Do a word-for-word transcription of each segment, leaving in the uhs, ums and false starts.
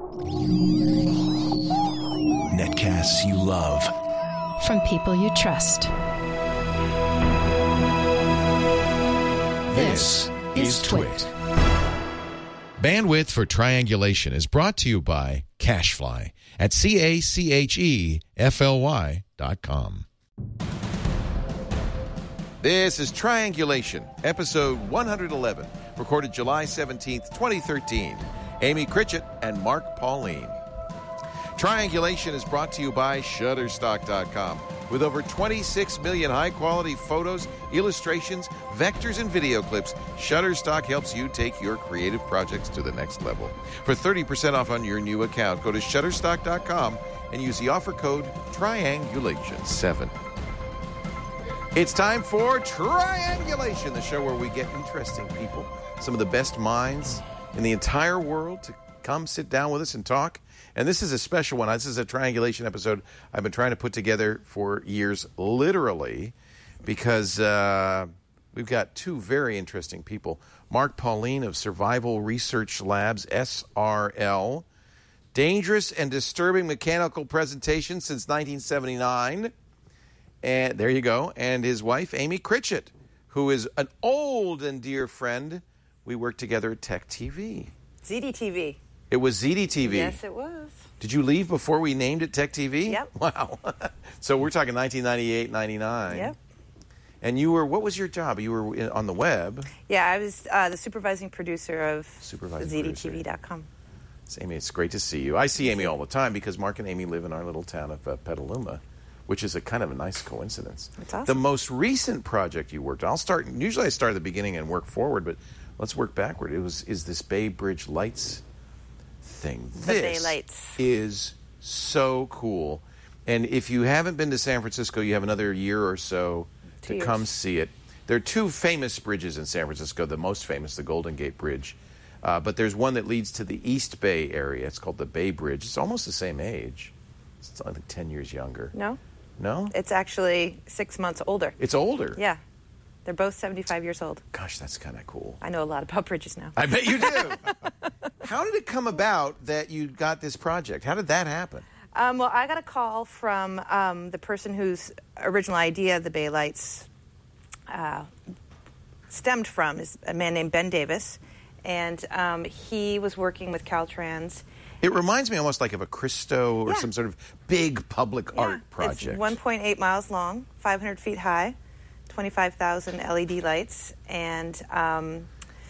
Netcasts you love. From people you trust. This is Twit. Bandwidth for Triangulation is brought to you by Cachefly at C A C H E F L Y dot com. This is Triangulation, episode one eleven, recorded July seventeenth, twenty thirteen. Amy Critchett and Mark Pauline. Triangulation is brought to you by Shutterstock dot com. With over twenty-six million high-quality photos, illustrations, vectors, and video clips, Shutterstock helps you take your creative projects to the next level. For thirty percent off on your new account, go to Shutterstock dot com and use the offer code Triangulation seven. It's time for Triangulation, the show where we get interesting people, some of the best minds in the entire world, to come sit down with us and talk. And this is a special one. This is a Triangulation episode I've been trying to put together for years, literally, because uh, we've got two very interesting people. Mark Pauline of Survival Research Labs, S R L. Dangerous and Disturbing Mechanical Presentation since nineteen seventy-nine. And there you go. And his wife, Amy Critchett, who is an old and dear friend. We worked together at Tech T V. Z D T V. It was Z D T V. Yes, it was. Did you leave before we named it Tech T V? Yep. Wow. So we're talking nineteen ninety-eight, ninety-nine. Yep. And you were, what was your job? You were in, on the web. Yeah, I was uh, the supervising producer of Supervising Z D T V dot com. So, Amy, it's great to see you. I see Amy all the time because Mark and Amy live in our little town of uh, Petaluma, which is a kind of a nice coincidence. That's awesome. The most recent project you worked on, I'll start, usually I start at the beginning and work forward, but let's work backward. It was, is this Bay Bridge Lights thing. The this Bay Lights is so cool. And if you haven't been to San Francisco, you have another year or so Two to years. come see it. There are two famous bridges in San Francisco. The most famous, the Golden Gate Bridge. Uh, but there's one that leads to the East Bay area. It's called the Bay Bridge. It's almost the same age. It's I think ten years younger. No, No? it's actually six months older. It's older. Yeah, they're both seventy-five years old. Gosh, that's kind of cool. I know a lot about bridges now. I bet you do. How did it come about that you got this project? How did that happen? Um, well, I got a call from um, the person whose original idea of the Bay Lights uh, stemmed from is a man named Ben Davis, and um, he was working with Caltrans. It reminds me almost like of a Christo or Yeah. some sort of big public Yeah, art project. It's one point eight miles long, five hundred feet high, twenty-five thousand L E D lights, and um,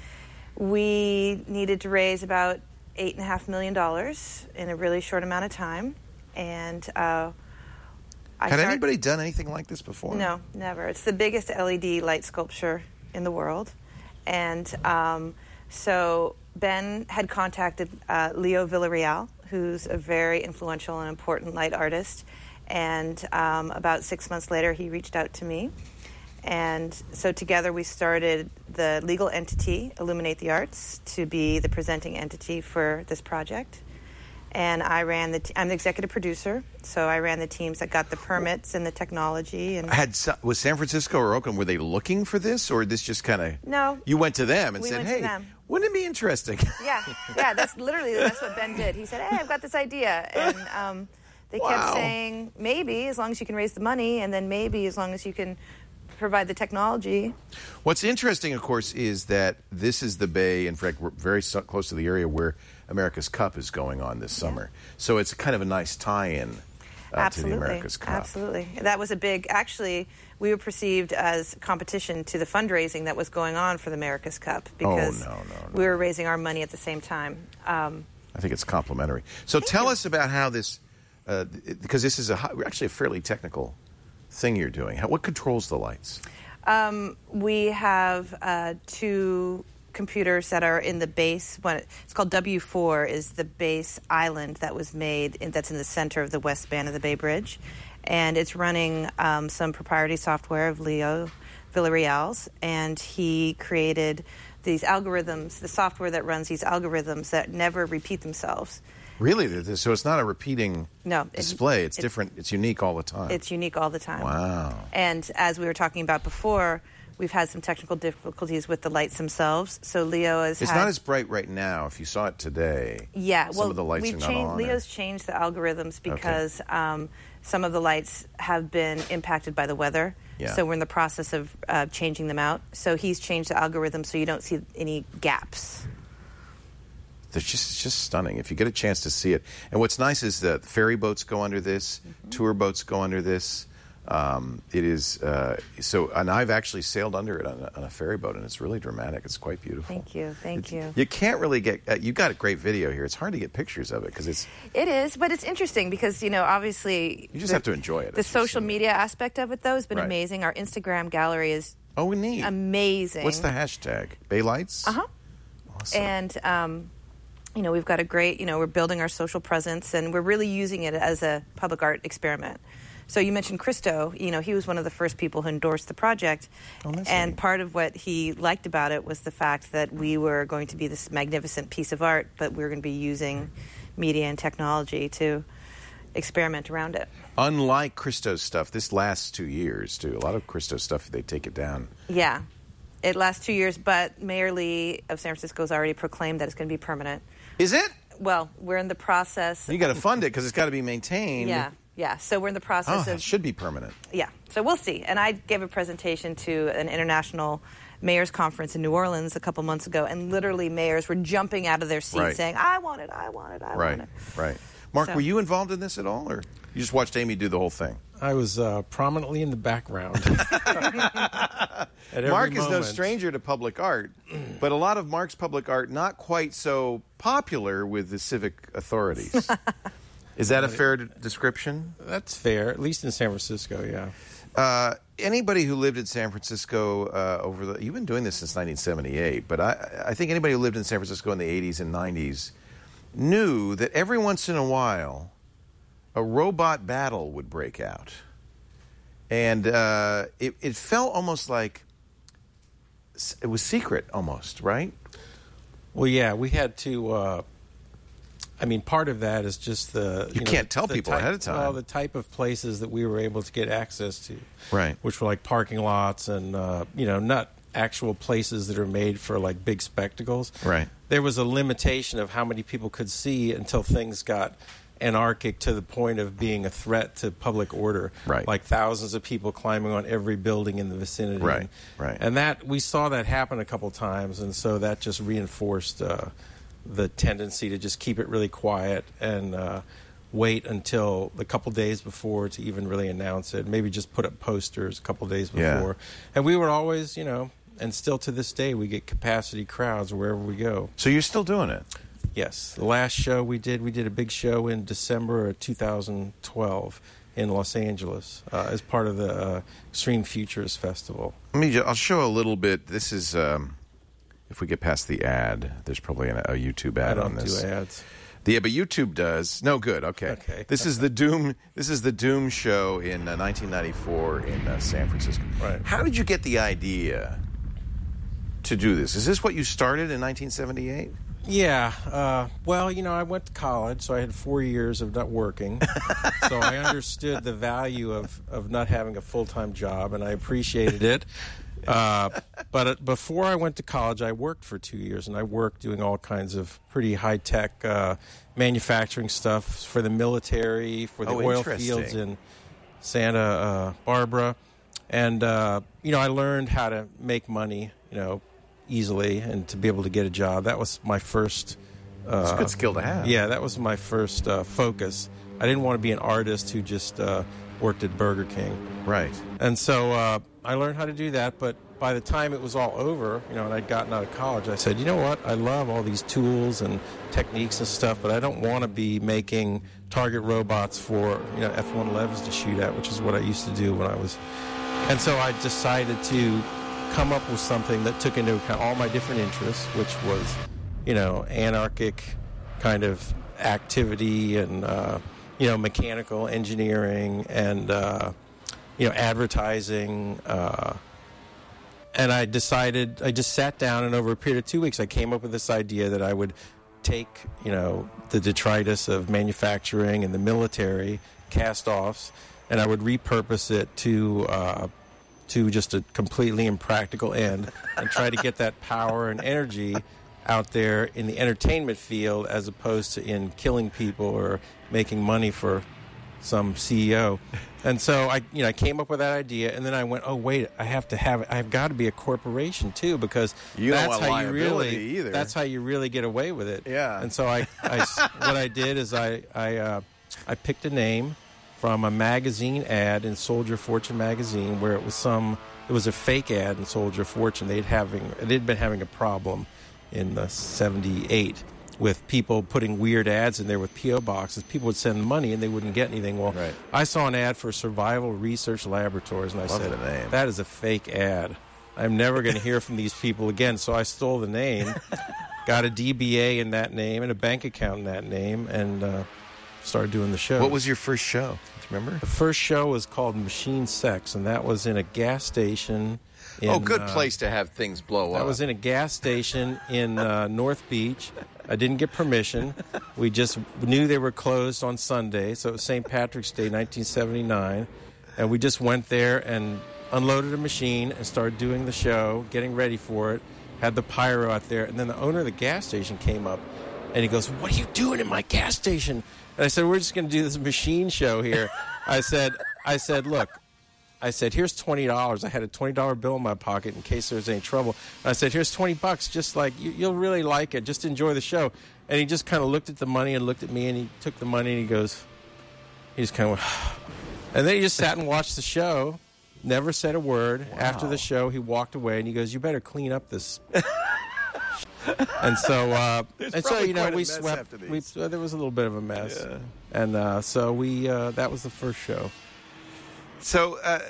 we needed to raise about eight and a half million dollars in a really short amount of time. And uh, I Had start- anybody done anything like this before? No, never. It's the biggest L E D light sculpture in the world, and um, so Ben had contacted uh, Leo Villarreal, who's a very influential and important light artist, and um, about six months later he reached out to me. And so together we started the legal entity, Illuminate the Arts, to be the presenting entity for this project. And I ran the. T- I'm the executive producer, so I ran the teams that got the permits and the technology. And Had was San Francisco or Oakland, were they looking for this, or this just kind of? No. You went to them and We said, went to "Hey, them. wouldn't it be interesting?" yeah, yeah, that's literally that's what Ben did. He said, "Hey, I've got this idea," and um, they Wow. kept saying, "Maybe as long as you can raise the money, and then maybe as long as you can provide the technology." What's interesting, of course, is that this is the bay, in fact, we're very so close to the area where America's Cup is going on this summer. So it's kind of a nice tie-in uh, Absolutely. to the America's Cup. Absolutely. That was a big, actually, we were perceived as competition to the fundraising that was going on for the America's Cup because Oh, no, no, no. we were raising our money at the same time. Um, I think it's complimentary. So tell us about how this, uh, because this is a hi- actually a fairly technical thing you're doing. How, what controls the lights? um, we have uh, two computers that are in the base. One, it's called W four, is the base island that was made, in, that's in the center of the west span of the Bay Bridge. And it's running um, some proprietary software of Leo Villarreal's, and he created these algorithms, the software that runs these algorithms that never repeat themselves. Really? So it's not a repeating No, it- display. It's it- different. It's unique all the time. It's unique all the time. Wow. And as we were talking about before, we've had some technical difficulties with the lights themselves. So Leo is. It's had, not as bright right now. If you saw it today, yeah. Well, some of the lights we've are not changed, on. Leo's or... changed the algorithms because okay. um, some of the lights have been impacted by the weather. Yeah. So we're in the process of uh, changing them out. So he's changed the algorithm so you don't see any gaps. They're just it's just stunning if you get a chance to see it. And what's nice is that ferry boats go under this, mm-hmm. tour boats go under this. Um, it is uh, so, and I've actually sailed under it on a, on a ferry boat, and it's really dramatic. It's quite beautiful. Thank you, thank it, you. You can't really get. Uh, you got a great video here. It's hard to get pictures of it because it's. It is, but it's interesting because you know, obviously, you just the, have to enjoy it. The social media it. aspect of it, though, has been right. amazing. Our Instagram gallery is oh, neat, amazing. What's the hashtag? Bay Lights. Uh huh. Awesome. And. Um, You know, we've got a great, you know, we're building our social presence, and we're really using it as a public art experiment. So you mentioned Christo. You know, he was one of the first people who endorsed the project. Oh, and part of what he liked about it was the fact that we were going to be this magnificent piece of art, but we were going to be using media and technology to experiment around it. Unlike Christo's stuff, this lasts two years, too. A lot of Christo's stuff, they take it down. Yeah. It lasts two years, but Mayor Lee of San Francisco has already proclaimed that it's going to be permanent. Is it? Well, we're in the process. You got to fund it because it's got to be maintained. Yeah, yeah. So we're in the process oh, of. It should be permanent. Yeah. So we'll see. And I gave a presentation to an international mayors conference in New Orleans a couple months ago, and literally mayors were jumping out of their seats right. saying, "I want it, I want it, I right. want it." Right. Mark, so. were you involved in this at all, or you just watched Amy do the whole thing? I was uh, prominently in the background. Mark is moment. no stranger to public art, but a lot of Mark's public art not quite so popular with the civic authorities. Is that a fair d- description? That's fair, at least in San Francisco, yeah. Uh, anybody who lived in San Francisco uh, over the... You've been doing this since nineteen seventy-eight, but I, I think anybody who lived in San Francisco in the eighties and nineties knew that every once in a while a robot battle would break out. And uh, it, it felt almost like it was secret almost, right? Well, yeah, we had to... Uh, I mean, part of that is just the... You, you can't know, tell the people type, ahead of time. Well, the type of places that we were able to get access to. Right. Which were like parking lots and, uh, you know, not actual places that are made for like big spectacles. Right. There was a limitation of how many people could see until things got anarchic to the point of being a threat to public order. Right. Like thousands of people climbing on every building in the vicinity. Right, And, right. And that, we saw that happen a couple times, and so that just reinforced uh, the tendency to just keep it really quiet and uh, wait until a couple days before to even really announce it. Maybe just put up posters a couple days before. Yeah. And we were always, you know, and still to this day, we get capacity crowds wherever we go. So you're still doing it? Yes. The last show we did, we did a big show in December of two thousand twelve in Los Angeles uh, as part of the uh, Extreme Futures Festival. Let me. Just, I'll show a little bit. This is, um, if we get past the ad, there's probably an, a YouTube ad I on don't this. do ads. Yeah, but YouTube does. No, good. Okay. Okay. This is the Doom. This is the Doom show in uh, nineteen ninety-four in uh, San Francisco. Right. How did you get the idea to do this? Is this what you started in nineteen seventy-eight? Yeah. Uh, well, you know, I went to college, so I had four years of not working. So I understood the value of, of not having a full-time job, and I appreciated it. Uh, but uh, before I went to college, I worked for two years, and I worked doing all kinds of pretty high-tech uh, manufacturing stuff for the military, for the Oh, oil interesting. fields in Santa uh, Barbara. And, uh, you know, I learned how to make money, you know, easily and to be able to get a job. That was my first... Uh, It's a good skill to have. Yeah, that was my first uh, focus. I didn't want to be an artist who just uh, worked at Burger King. Right. And so uh, I learned how to do that, but by the time it was all over, you know, and I'd gotten out of college, I said, you know what, I love all these tools and techniques and stuff, but I don't want to be making target robots for, you know, F one elevens to shoot at, which is what I used to do when I was... And so I decided to come up with something that took into account all my different interests, which was, you know, anarchic kind of activity and, uh, you know, mechanical engineering and, uh, you know, advertising. Uh, and I decided, I just sat down and over a period of two weeks, I came up with this idea that I would take, you know, the detritus of manufacturing and the military cast-offs, and I would repurpose it to... Uh, to just a completely impractical end and try to get that power and energy out there in the entertainment field as opposed to in killing people or making money for some C E O. And so I, you know, I came up with that idea, and then I went, oh wait, I have to have, I've got to be a corporation too, because You don't that's want how you liability really, either. that's how you really get away with it. Yeah. And so I, I what I did is I, I, uh, I picked a name from a magazine ad in Soldier Fortune magazine where it was some, it was a fake ad in Soldier Fortune. They'd having, they'd been having a problem in the seventy-eight. With people putting weird ads in there with P O boxes. People would send money and they wouldn't get anything. Well, Right. I saw an ad for Survival Research Laboratories, and I Love said, the name. that is a fake ad. I'm never going to hear from these people again. So I stole the name, got a D B A in that name and a bank account in that name, and uh, started doing the show. What was your first show? Do you remember? The first show was called Machine Sex, and that was in a gas station. In, oh, good uh, place to have things blow That up. was in a gas station in uh, North Beach. I didn't get permission. We just knew they were closed on Sunday, so it was Saint Patrick's Day, nineteen seventy-nine. And we just went there and unloaded a machine and started doing the show, getting ready for it, had the pyro out there. And then the owner of the gas station came up, and he goes, what are you doing in my gas station? And I said, we're just going to do this machine show here. I said, I said, look. I said, here's twenty dollars. I had a twenty dollar bill in my pocket in case there was any trouble. And I said, here's twenty bucks. Just like, you, you'll really like it. Just enjoy the show. And he just kind of looked at the money and looked at me, and he took the money, and he goes, he just kind of went, and then he just sat and watched the show, never said a word. Wow. After the show, he walked away, and he goes, you better clean up this. And so, uh, There's and so probably you know, quite a we mess swept. after We, these. uh, there was a little bit of a mess, Yeah. and uh, so we. Uh, that was the first show. So, uh,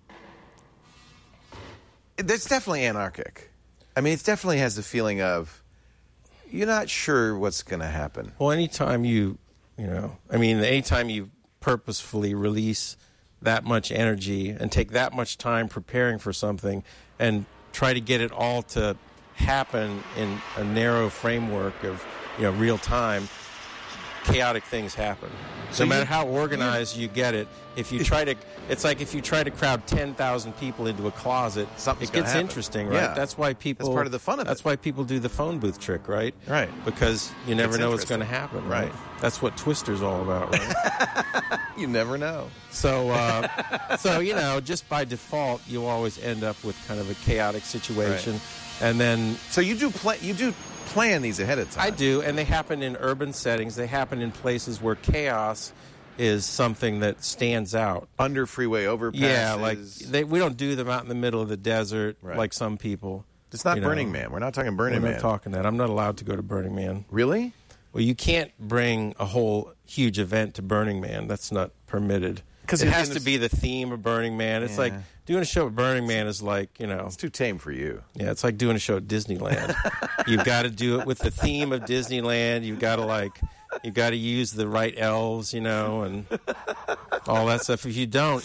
that's definitely anarchic. I mean, it definitely has the feeling of you're not sure what's going to happen. Well, anytime you, you know, I mean, anytime you purposefully release that much energy and take that much time preparing for something and try to get it all to happen in a narrow framework of, you know, real time, chaotic things happen. So no matter you- how organized you get it, if you try to, it's like if you try to crowd ten thousand people into a closet, Something's it gonna gets happen. interesting, right? Yeah. That's why people. That's part of the fun of That's it. why people do the phone booth trick, right? Right. Because you never It's know what's interesting. going to happen, Right. right? That's what Twister's all about, right? You never know. So, uh, so you know, just by default, you always end up with kind of a chaotic situation, Right. and then So you do pla- you do plan these ahead of time. I do, and they happen in urban settings. They happen in places where chaos is something that stands out. Under freeway overpasses. Yeah, like they, we don't do them out in the middle of the desert Right. like some people. It's not you know. Burning Man. We're not talking Burning We're Man. not talking that. I'm not allowed to go to Burning Man. Really? Well, you can't bring a whole huge event to Burning Man. That's not permitted. 'Cause It it- has and to it's- be the theme of Burning Man. It's Yeah. like doing a show at Burning Man is like, you know, It's too tame for you. yeah, it's like doing a show at Disneyland. You've got to do it with the theme of Disneyland. You've got to like, you've got to use the right elves, you know, and all that stuff. If you don't,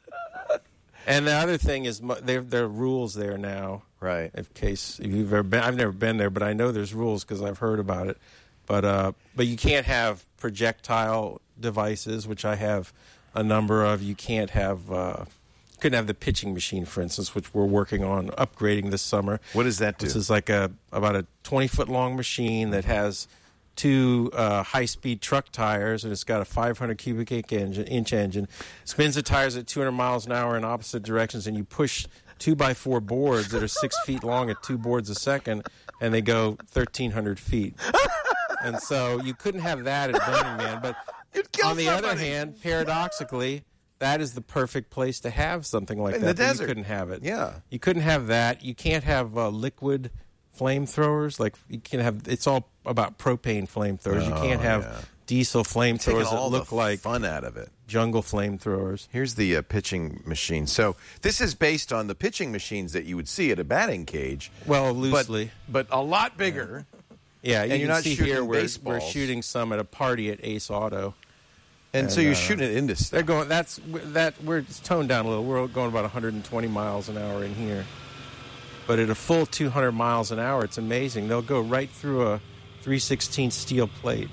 and the other thing is, mo- there there are rules there now. Right. In case if you've ever been, I've never been there, but I know there's rules because I've heard about it. But uh, but you can't have projectile devices, which I have a number of. You can't have. Uh, couldn't have the pitching machine, for instance, which we're working on upgrading this summer. What does that do? This is like a about a twenty foot long machine that has two uh, high speed truck tires, and it's got a five hundred cubic inch engine, inch engine. Spins the tires at two hundred miles an hour in opposite directions, and you push two by four boards that are six feet long at two boards a second, and they go thirteen hundred feet. And so you couldn't have that at Burning Man, but You'd kill on the other somebody. hand, paradoxically, that is the perfect place to have something like In that. the but desert. You couldn't have it. Yeah. You couldn't have that. You can't have uh, liquid flamethrowers. Like you can have. It's all about propane flamethrowers. you can't have Oh, yeah. diesel Taking flamethrowers that all look the like fun out of it. jungle flamethrowers. Here's the uh, pitching machine. So this is based on the pitching machines that you would see at a batting cage. Well, but- loosely. But, a lot bigger. Yeah, you And you're can not see shooting here we're, we're baseballs. shooting some at a party at Ace Auto. And, And, so you're uh, shooting it into They're stuff. going. That's that. We're it's toned down a little. We're going about one hundred twenty miles an hour in here, but at a full two hundred miles an hour, it's amazing. They'll go right through a three sixteenths steel plate.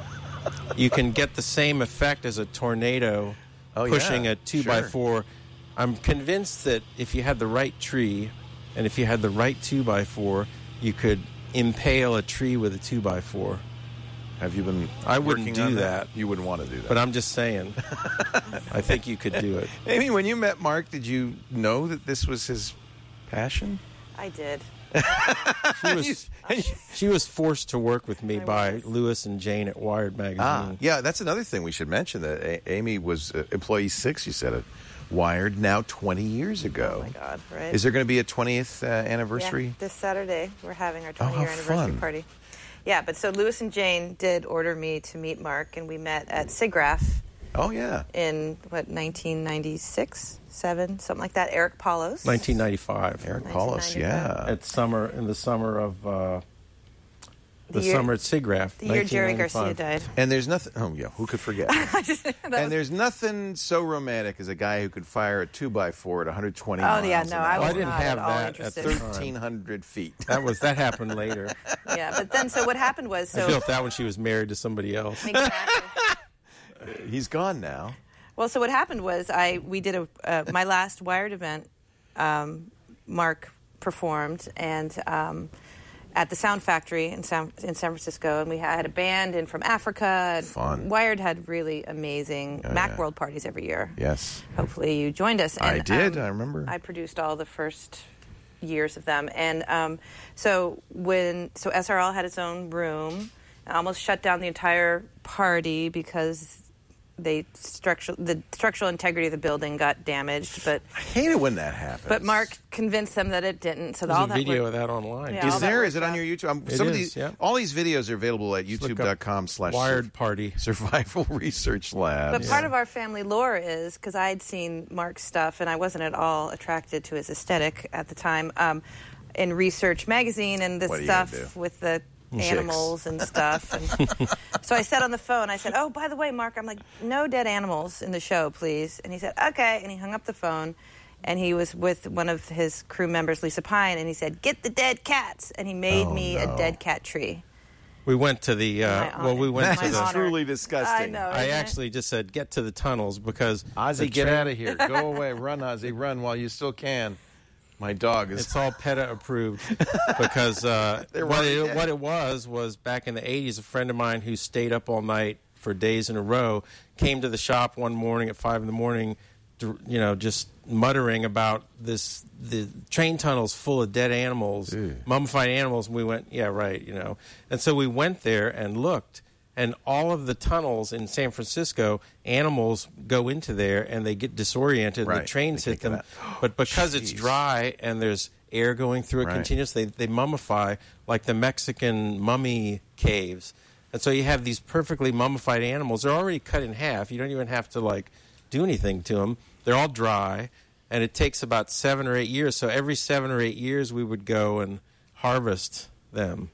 You can get the same effect as a tornado Oh, pushing yeah, a two by sure. four I'm convinced that if you had the right tree and if you had the right two by four, you could impale a tree with a two by four. Have you been I wouldn't working do on that. You wouldn't want to do that. But I'm just saying, I think you could do it. Amy, when you met Mark, did you know that this was his passion? I did. She was, she was forced to work with me I by was. Lewis and Jane at Wired magazine. Ah, yeah, that's another thing we should mention. That a- Amy was uh, employee six, you said it, Wired, now twenty years ago. Oh, my God, right? Is there going to be a twentieth uh, anniversary? Yeah, this Saturday, we're having our Oh, how twenty-year anniversary fun. party. Yeah, but so Lewis and Jane did order me to meet Mark, and we met at SIGGRAPH Oh, yeah. in, what, nineteen ninety-six, seven, something like that. Eric Paulos. nineteen ninety-five. Eric Paulus, yeah. At summer, in the summer of, uh, the, The year- summer at SIGGRAPH, The year Jerry Garcia nineteen ninety-five. died. And there's nothing, oh, yeah, who could forget? That and was- there's nothing so romantic as a guy who could fire a two by four at one hundred twenty Oh, miles yeah, an no, hour. I Well, was I didn't not have at all that at interested. the time. thirteen hundred feet. That was that happened later. Yeah, but then, so what happened was, I so... built that when she was married to somebody else. Exactly. He's gone now. Well, so what happened was I we did a uh, my last Wired event. Um, Mark performed and um, at the Sound Factory in San in San Francisco, and we had a band in from Africa. And Fun. Wired had really amazing Oh, yeah. Macworld parties every year. Yes. Hopefully, you joined us. I And, did, um, I remember. I produced all the first years of them, and um, so when so S R L had its own room, and almost shut down the entire party because they structural the structural integrity of the building got damaged. But I hate it when that happens. but Mark convinced them that it didn't. So There's all a that video worked- of that online. Yeah. Is all that there? worked Is it on out. your YouTube? Um, It some of is, these, yeah. all these videos are available at look up youtube.com slash Wired Party. Survival Research Lab. But part of our family lore is, because I had seen Mark's stuff and I wasn't at all attracted to his aesthetic at the time, um, in Research Magazine and the What are you gonna stuff do? with the Chicks. animals and stuff. And so I said on the phone, I said, oh, by the way, Mark, I'm like, no dead animals in the show, please. And he said, okay. And he hung up the phone. And he was with one of his crew members, Lisa Pine, and he said, get the dead cats. And he made Oh, me no. a dead cat tree. We went to the, uh, My well, we honor. went That to is the, honor. truly disgusting. I know. I isn't it? actually just said, get to the tunnels because Ozzy, the get train- out of here. Go away. Run, Ozzy. Run while you still can. My dog is... It's all PETA approved because uh, They're what, running it, dead. what it was was back in the eighties, a friend of mine who stayed up all night for days in a row came to the shop one morning at five in the morning, to, you know, just muttering about this the train tunnels full of dead animals, Ew. mummified animals. And we went, yeah, right, you know. And so we went there and looked. And all of the tunnels in San Francisco, animals go into there and they get disoriented and Right. the trains They hit can't them. get out. But because it's Jeez. dry and there's air going through it Right. continuously, they, they mummify like the Mexican mummy caves. And so you have these perfectly mummified animals. They're already cut in half. You don't even have to, like, do anything to them. They're all dry. And it takes about seven or eight years. So every seven or eight years we would go and harvest them.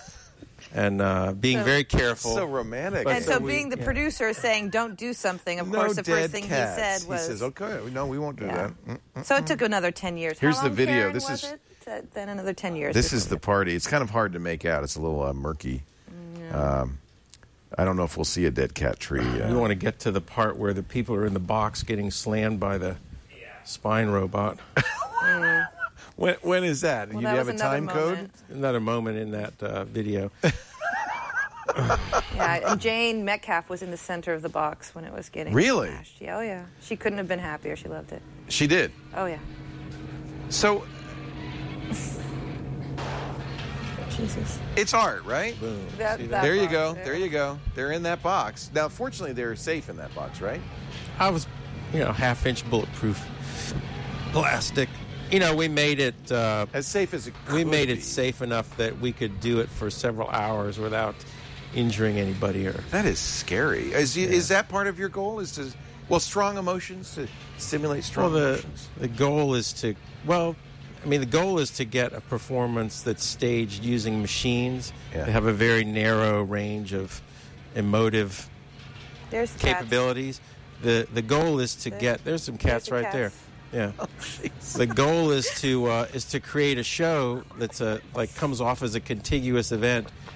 And uh, being So- very careful. so romantic. And so so, we- being the yeah. producer saying, don't do something, of no course, the dead first thing cats. he said was... He says, okay, no, we won't do Yeah. that. Mm. So it took another ten years. How Here's the long, video. Karen, This was is- it? Uh, Then another ten years. This before- is the party. It's kind of hard to make out. It's a little uh, murky. Um, I don't know if we'll see a dead cat tree. Uh, We want to get to the part where the people are in the box getting slammed by the spine robot. when, when is that? Well, you that have a was another time code? moment. Another moment in that uh, video. Yeah, and Jane Metcalf was in the center of the box when it was getting Really? smashed. Yeah, oh, yeah. She couldn't have been happier. She loved it. She did. Oh, yeah. So Jesus. it's art, right? Boom. That- See that- There you box go. there. There you go. They're in that box. Now, fortunately, they're safe in that box, right? I was, you know, half-inch bulletproof plastic. You know, we made it. Uh, As safe as it could we made be. it safe enough that we could do it for several hours without injuring anybody. Or That is scary. Is, you, is that part of your goal? Is to, well, strong emotions, to stimulate strong well, the emotions? the goal is to well, I mean, the goal is to get a performance that's staged using machines. Yeah. They have a very narrow range of emotive There's cats. capabilities. The the goal is to There- get there's some cats there's the right there. cats. Yeah. The goal is to uh, is to create a show that's a like comes off as a contiguous event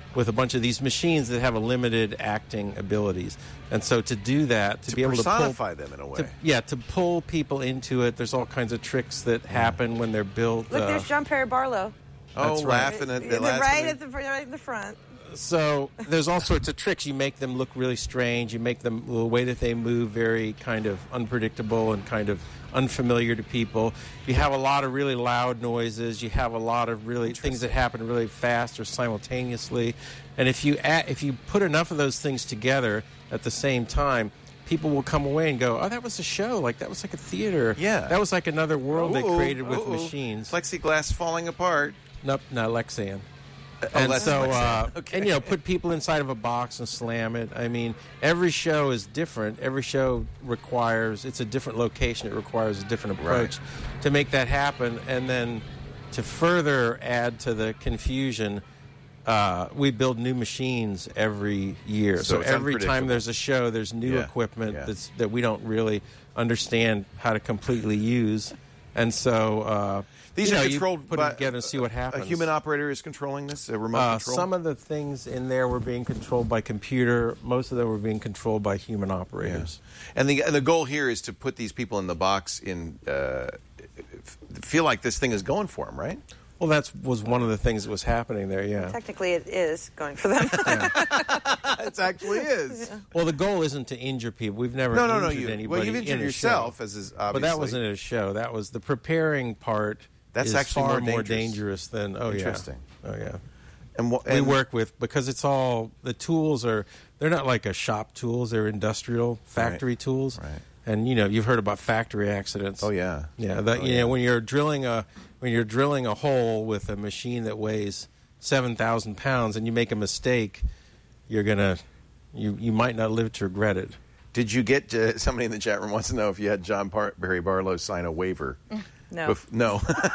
with a bunch of these machines that have a limited acting abilities. And so to do that, to, To be able to personify pull, them in a way. to, yeah, to pull people into it, there's all kinds of tricks that happen when they're built. Look, uh, there's John Perry Barlow. Oh, That's right. laughing at The- the last right minute. at the right in the front. So there's all sorts of tricks. You make them look really strange. You make them, the way that they move, very kind of unpredictable and kind of unfamiliar to people. You have a lot of really loud noises. You have a lot of really things that happen really fast or simultaneously. And if you add, if you put enough of those things together at the same time, people will come away and go, "Oh, that was a show. Like that was like a theater. Yeah. that was like another world they Ooh, created with ooh, ooh. machines." Plexiglass falling apart. Nope, not Lexan. Oh, And that's so, Lexan. uh, Okay. and you know, put people inside of a box and slam it. I mean, every show is different. Every show requires, it's a different location. It requires a different approach Right. to make that happen. And then to further add to the confusion, uh, we build new machines every year. So So, it's every time unpredictable. there's a show, there's new Yeah, equipment yeah. that's, that we don't really understand how to completely use. And so, uh, These you are know, controlled you put by it together and see what happens. A human operator is controlling this, a remote Uh, control? some of the things in there were being controlled by computer. Most of them were being controlled by human operators. And the and the goal here is to put these people in the box in uh, f- feel like this thing is going for them, right? Well, that was one of the things that was happening there, yeah. Technically, it is going for them. It actually is. Well, the goal isn't to injure people. We've never No, no, no. injured You, anybody well, you've in injured a yourself, show. as is But obviously. that wasn't a show. That was the preparing part. That's is actually far more more dangerous. dangerous than, oh, Interesting. yeah. Oh, yeah. And, wha- We and work with, because it's all, the tools are, they're not like a shop tools, they're industrial factory Right. tools. Right. And, you know, you've heard about factory accidents. Oh, yeah. Yeah, that, Oh, you yeah. know, when you're drilling a when you're drilling a hole with a machine that weighs seven thousand pounds and you make a mistake, you're gonna you you might not live to regret it. Did you get uh, somebody in the chat room wants to know if you had John Par- Barry Barlow sign a waiver? No. Bef- no.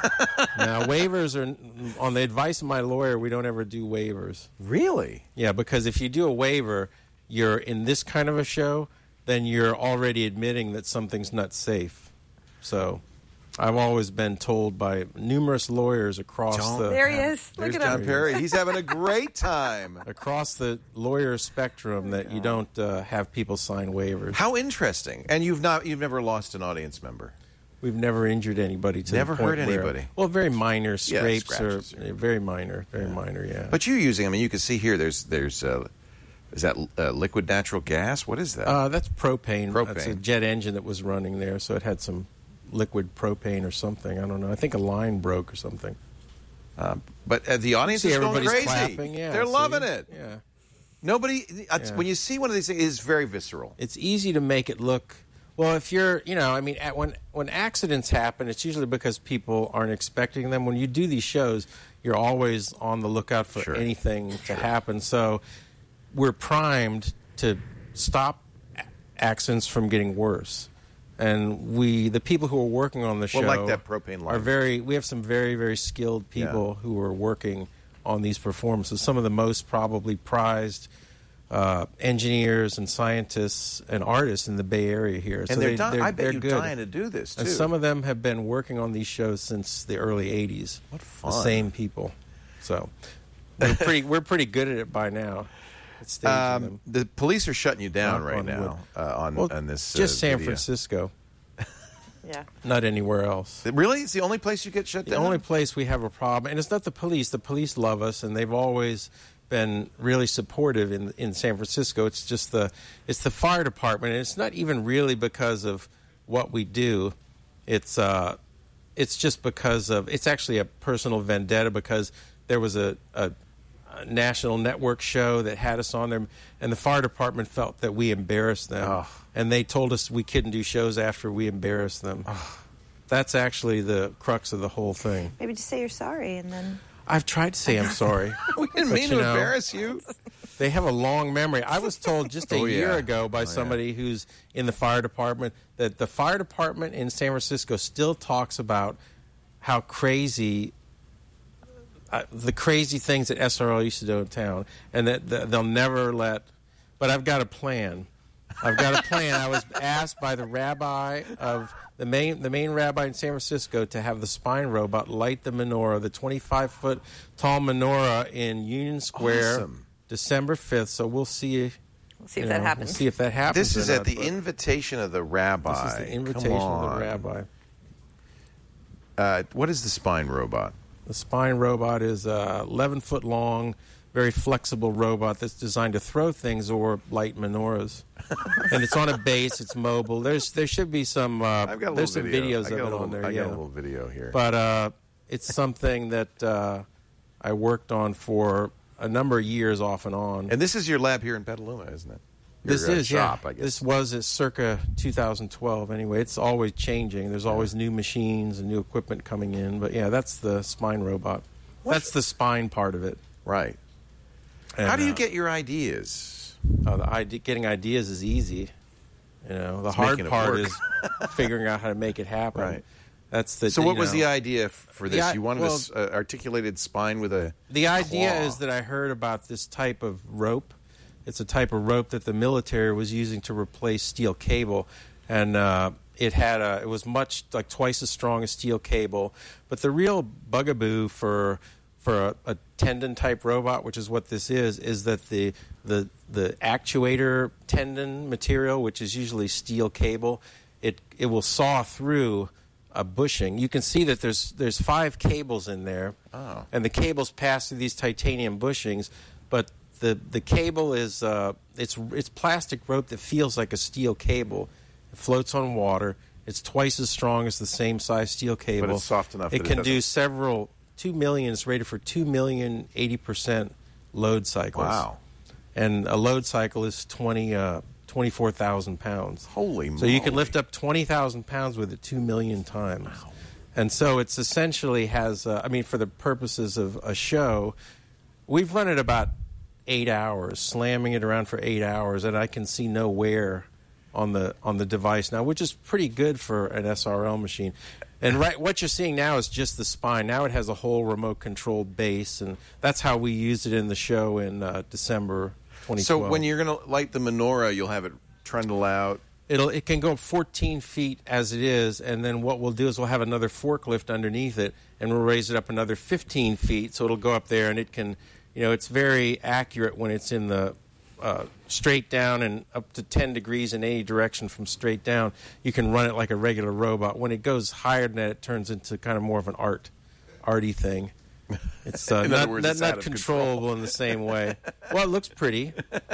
Now waivers are, on the advice of my lawyer, we don't ever do waivers. Really? Yeah, because if you do a waiver, you're in this kind of a show, then you're already admitting that something's not safe. So I've always been told by numerous lawyers across Don't- the There he is. Look There's at John him. Perry. He's having a great time. across the lawyer spectrum that you don't uh, have people sign waivers. How interesting. And you've not you've never lost an audience member. We've never injured anybody. To Never the point hurt where- anybody. Well, very minor Yeah, scrapes scratches, or yeah. very minor, very minor. Yeah. But you're using, I mean, you can see here there's there's uh, is that uh, liquid natural gas? What is that? uh, that's propane. Propane. That's a jet engine that was running there, so it had some liquid propane or something. I don't know. I think a line broke or something. Um, but uh, the audience See, is going everybody's crazy. clapping. Yeah, They're see? loving it. Yeah. Nobody, uh, Yeah. when you see one of these things, it's very visceral. It's easy to make it look. Well, if you're, you know, I mean, at, when when accidents happen, it's usually because people aren't expecting them. When you do these shows, you're always on the lookout for Sure. anything to happen. So we're primed to stop a- accidents from getting worse. And we, the people who are working on the show, Well, like that propane line. are very. We have some very very skilled people who are working on these performances. Some of the most probably prized uh, engineers and scientists and artists in the Bay Area here. And so they're, they, dy- they're, I bet they're you're good. dying to do this, too. And some of them have been working on these shows since the early eighties. What The fun. same people. So we're pretty we're pretty good at it by now. At staging um, them. the police are shutting you down Knock right on now wood. uh, on, Well, on this just uh, San video. Francisco, Yeah. not anywhere else. Really? It's the only place you get shut The down? only place we have a problem, and it's not the police. The police love us, and they've always been really supportive in in San Francisco. It's just the it's the fire department, and it's not even really because of what we do. It's uh, it's just because of it's actually a personal vendetta because there was a, a, a national network show that had us on there, and the fire department felt that we embarrassed them, Oh. and they told us we couldn't do shows after we embarrassed them. That's actually the crux of the whole thing. Maybe just say you're sorry and then. I've tried to say I'm sorry. We didn't But mean you to know, embarrass you. They have a long memory. I was told just a Oh, year yeah. ago by Oh, yeah. somebody who's in the fire department that the fire department in San Francisco still talks about how crazy, uh, the crazy things that S R L used to do in town, and that, that they'll never let. But I've got a plan. I've got a plan. I was asked by the rabbi of the main the main rabbi in San Francisco to have the spine robot light the menorah, the twenty-five foot tall menorah in Union Square, Awesome. December fifth. So we'll see. We'll see you if know, that happens. We'll see if that happens. This is or at not, the but invitation of the rabbi. This is the invitation Come of on. the rabbi. Uh, what is the spine robot? The spine robot is a eleven foot long, very flexible robot that's designed to throw things or light menorahs. And it's on a base. It's mobile. There's there should be some. Uh, I've got a there's some video. videos I of got it a little, on there. I yeah, got a little video here. but uh, it's something that uh, I worked on for a number of years, off and on. And this is your lab here in Petaluma, isn't it? Your, This uh, is shop, yeah. I guess. This was at circa two thousand twelve. Anyway, it's always changing. There's always new machines and new equipment coming in. But yeah, that's the spine robot. That's the spine part of it. Right. And, How do you uh, get your ideas? Uh, the idea, getting ideas is easy. You know, the It's hard making it part work. is figuring out how to make it happen. Right. That's the. So you what was know, the idea f- for The this? i- You wanted well- a s- uh, articulated spine with a The idea claw. is that I heard about this type of rope. It's a type of rope that the military was using to replace steel cable, and uh, it had a. It was much like twice as strong as steel cable. But the real bugaboo for for a, a tendon type robot, which is what this is, is that the the the actuator tendon material, which is usually steel cable, it it will saw through a bushing. You can see that there's there's five cables in there, Oh. and the cables pass through these titanium bushings, but the the cable is uh, it's it's plastic rope that feels like a steel cable. It floats on water. It's twice as strong as the same size steel cable. it's soft enough It that it can do doesn't- several two million. It's rated for two million eighty percent load cycles. Wow. And a load cycle is twenty uh, twenty-four thousand pounds. Holy So you can moly. lift up twenty thousand pounds with it two million times. Wow. And so it's essentially has, uh, I mean, for the purposes of a show, we've run it about eight hours, slamming it around for eight hours, and I can see no wear on the on the device now, which is pretty good for an S R L machine. And right, what you're seeing now is just the spine. Now it has a whole remote-controlled base, and that's how we used it in the show in uh, December twenty twelve. So when you're going to light the menorah, you'll have it trundle out. It'll it can go fourteen feet as it is, and then what we'll do is we'll have another forklift underneath it, and we'll raise it up another fifteen feet, so it'll go up there, and it can, you know, it's very accurate when it's in the uh, straight down and up to ten degrees in any direction from straight down. You can run it like a regular robot. When it goes higher than that, it turns into kind of more of an art, arty thing. It's uh, In other not, words, not, it's not out of controllable control. in the same way. Well, it looks pretty.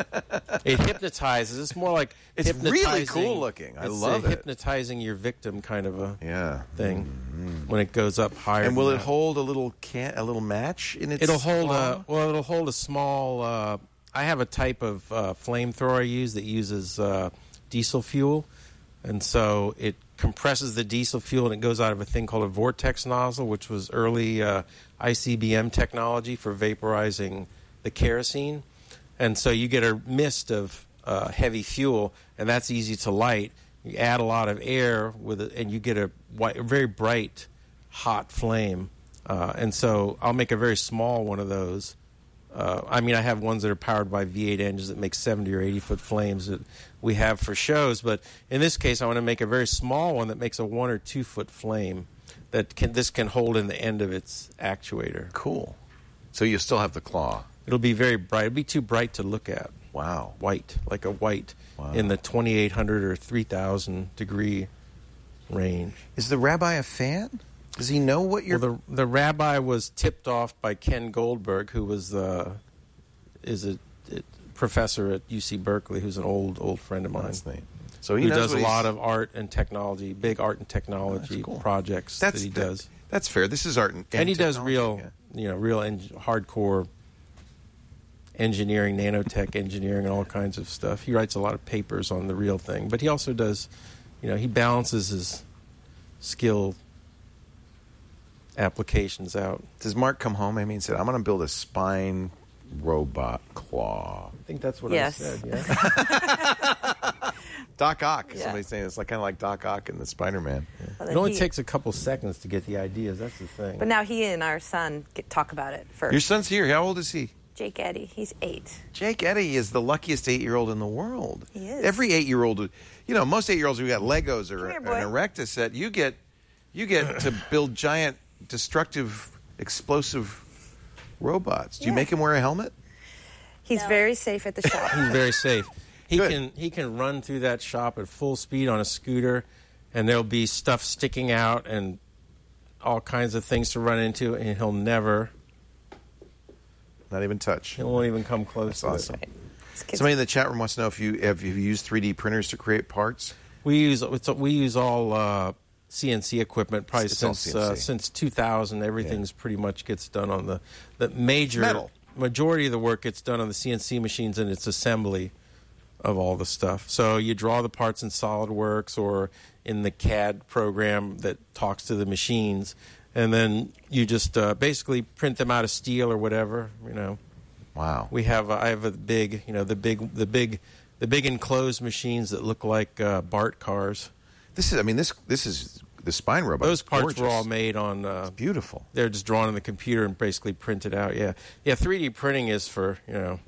It hypnotizes. It's more like It's really hypnotizing- cool looking. I it's, love uh, it. hypnotizing your victim kind of a Yeah. thing when it goes up higher. And will than it that. hold a little can a little match in its It'll hold claw? a well. It'll hold a small. Uh, I have a type of uh, flamethrower I use that uses uh, diesel fuel, and so it compresses the diesel fuel and it goes out of a thing called a vortex nozzle, which was early uh, I C B M technology for vaporizing the kerosene, and so you get a mist of uh, heavy fuel, and that's easy to light. You add a lot of air with it, and you get a, white, a very bright, hot flame. Uh, and so I'll make a very small one of those. Uh, I mean, I have ones that are powered by V eight engines that make seventy or eighty foot flames that we have for shows. But in this case, I want to make a very small one that makes a one or two foot flame that can this can hold in the end of its actuator. Cool. So you still have the claw. It'll be very bright. It'll be too bright to look at. Wow. White, like a white, Wow. in the twenty-eight hundred or three thousand degree range. Is the rabbi a fan? Does he know what you're... Well, the the rabbi was tipped off by Ken Goldberg, who was uh, is a, a professor at U C Berkeley, who's an old old friend of mine. That's neat. So he who knows does a what he's- lot of art and technology, big art and technology That's cool. projects That's, that he that- does. That's fair. This is art and, And he does technology, real, yeah. you know, real en- hardcore engineering, nanotech engineering, and all kinds of stuff. He writes a lot of papers on the real thing, but he also does, you know, he balances his skill applications out. Does Mark come home, Amy, and said, I'm going to build a spine robot claw? I think that's what Yes. I said. Yeah. Doc Ock. Yeah. Somebody's saying it's like kind of like Doc Ock in the Spider-Man. Well, It only he- takes a couple seconds to get the ideas. That's the thing. But now he and our son get, talk about it first. Your son's here. How old is he? Jake Eddy. He's eight. Jake Eddy is the luckiest eight-year-old in the world. He is. Every eight-year-old, you know, most eight-year-olds who got Legos or Come here, an boy. Erectus set, you get, you get to build giant, destructive, explosive robots. Do you Yeah. make him wear a helmet? He's very safe at the shop. He's very safe. He Good. can he can run through that shop at full speed on a scooter, and there'll be stuff sticking out and all kinds of things to run into, and he'll never, Not even touch. he won't even come close That's to awesome. it. This kid's- Somebody in the chat room wants to know if you have you used three D printers to create parts. We use it's, we use all uh, C N C equipment probably It's all since C N C. uh, since two thousand. Everything's pretty much gets done on the the major Metal. majority of the work gets done on the C N C machines, and it's assembly of all the stuff. So you draw the parts in SolidWorks or in the C A D program that talks to the machines, and then you just uh, basically print them out of steel or whatever. You know, Wow. we have uh, I have a big you know the big the big the big enclosed machines that look like uh, BART cars. This is. I mean, this this is the spine robot. Those is parts gorgeous. were all made on. Uh, Beautiful. they're just drawn on the computer and basically printed out. Yeah, yeah. three D printing is for you know.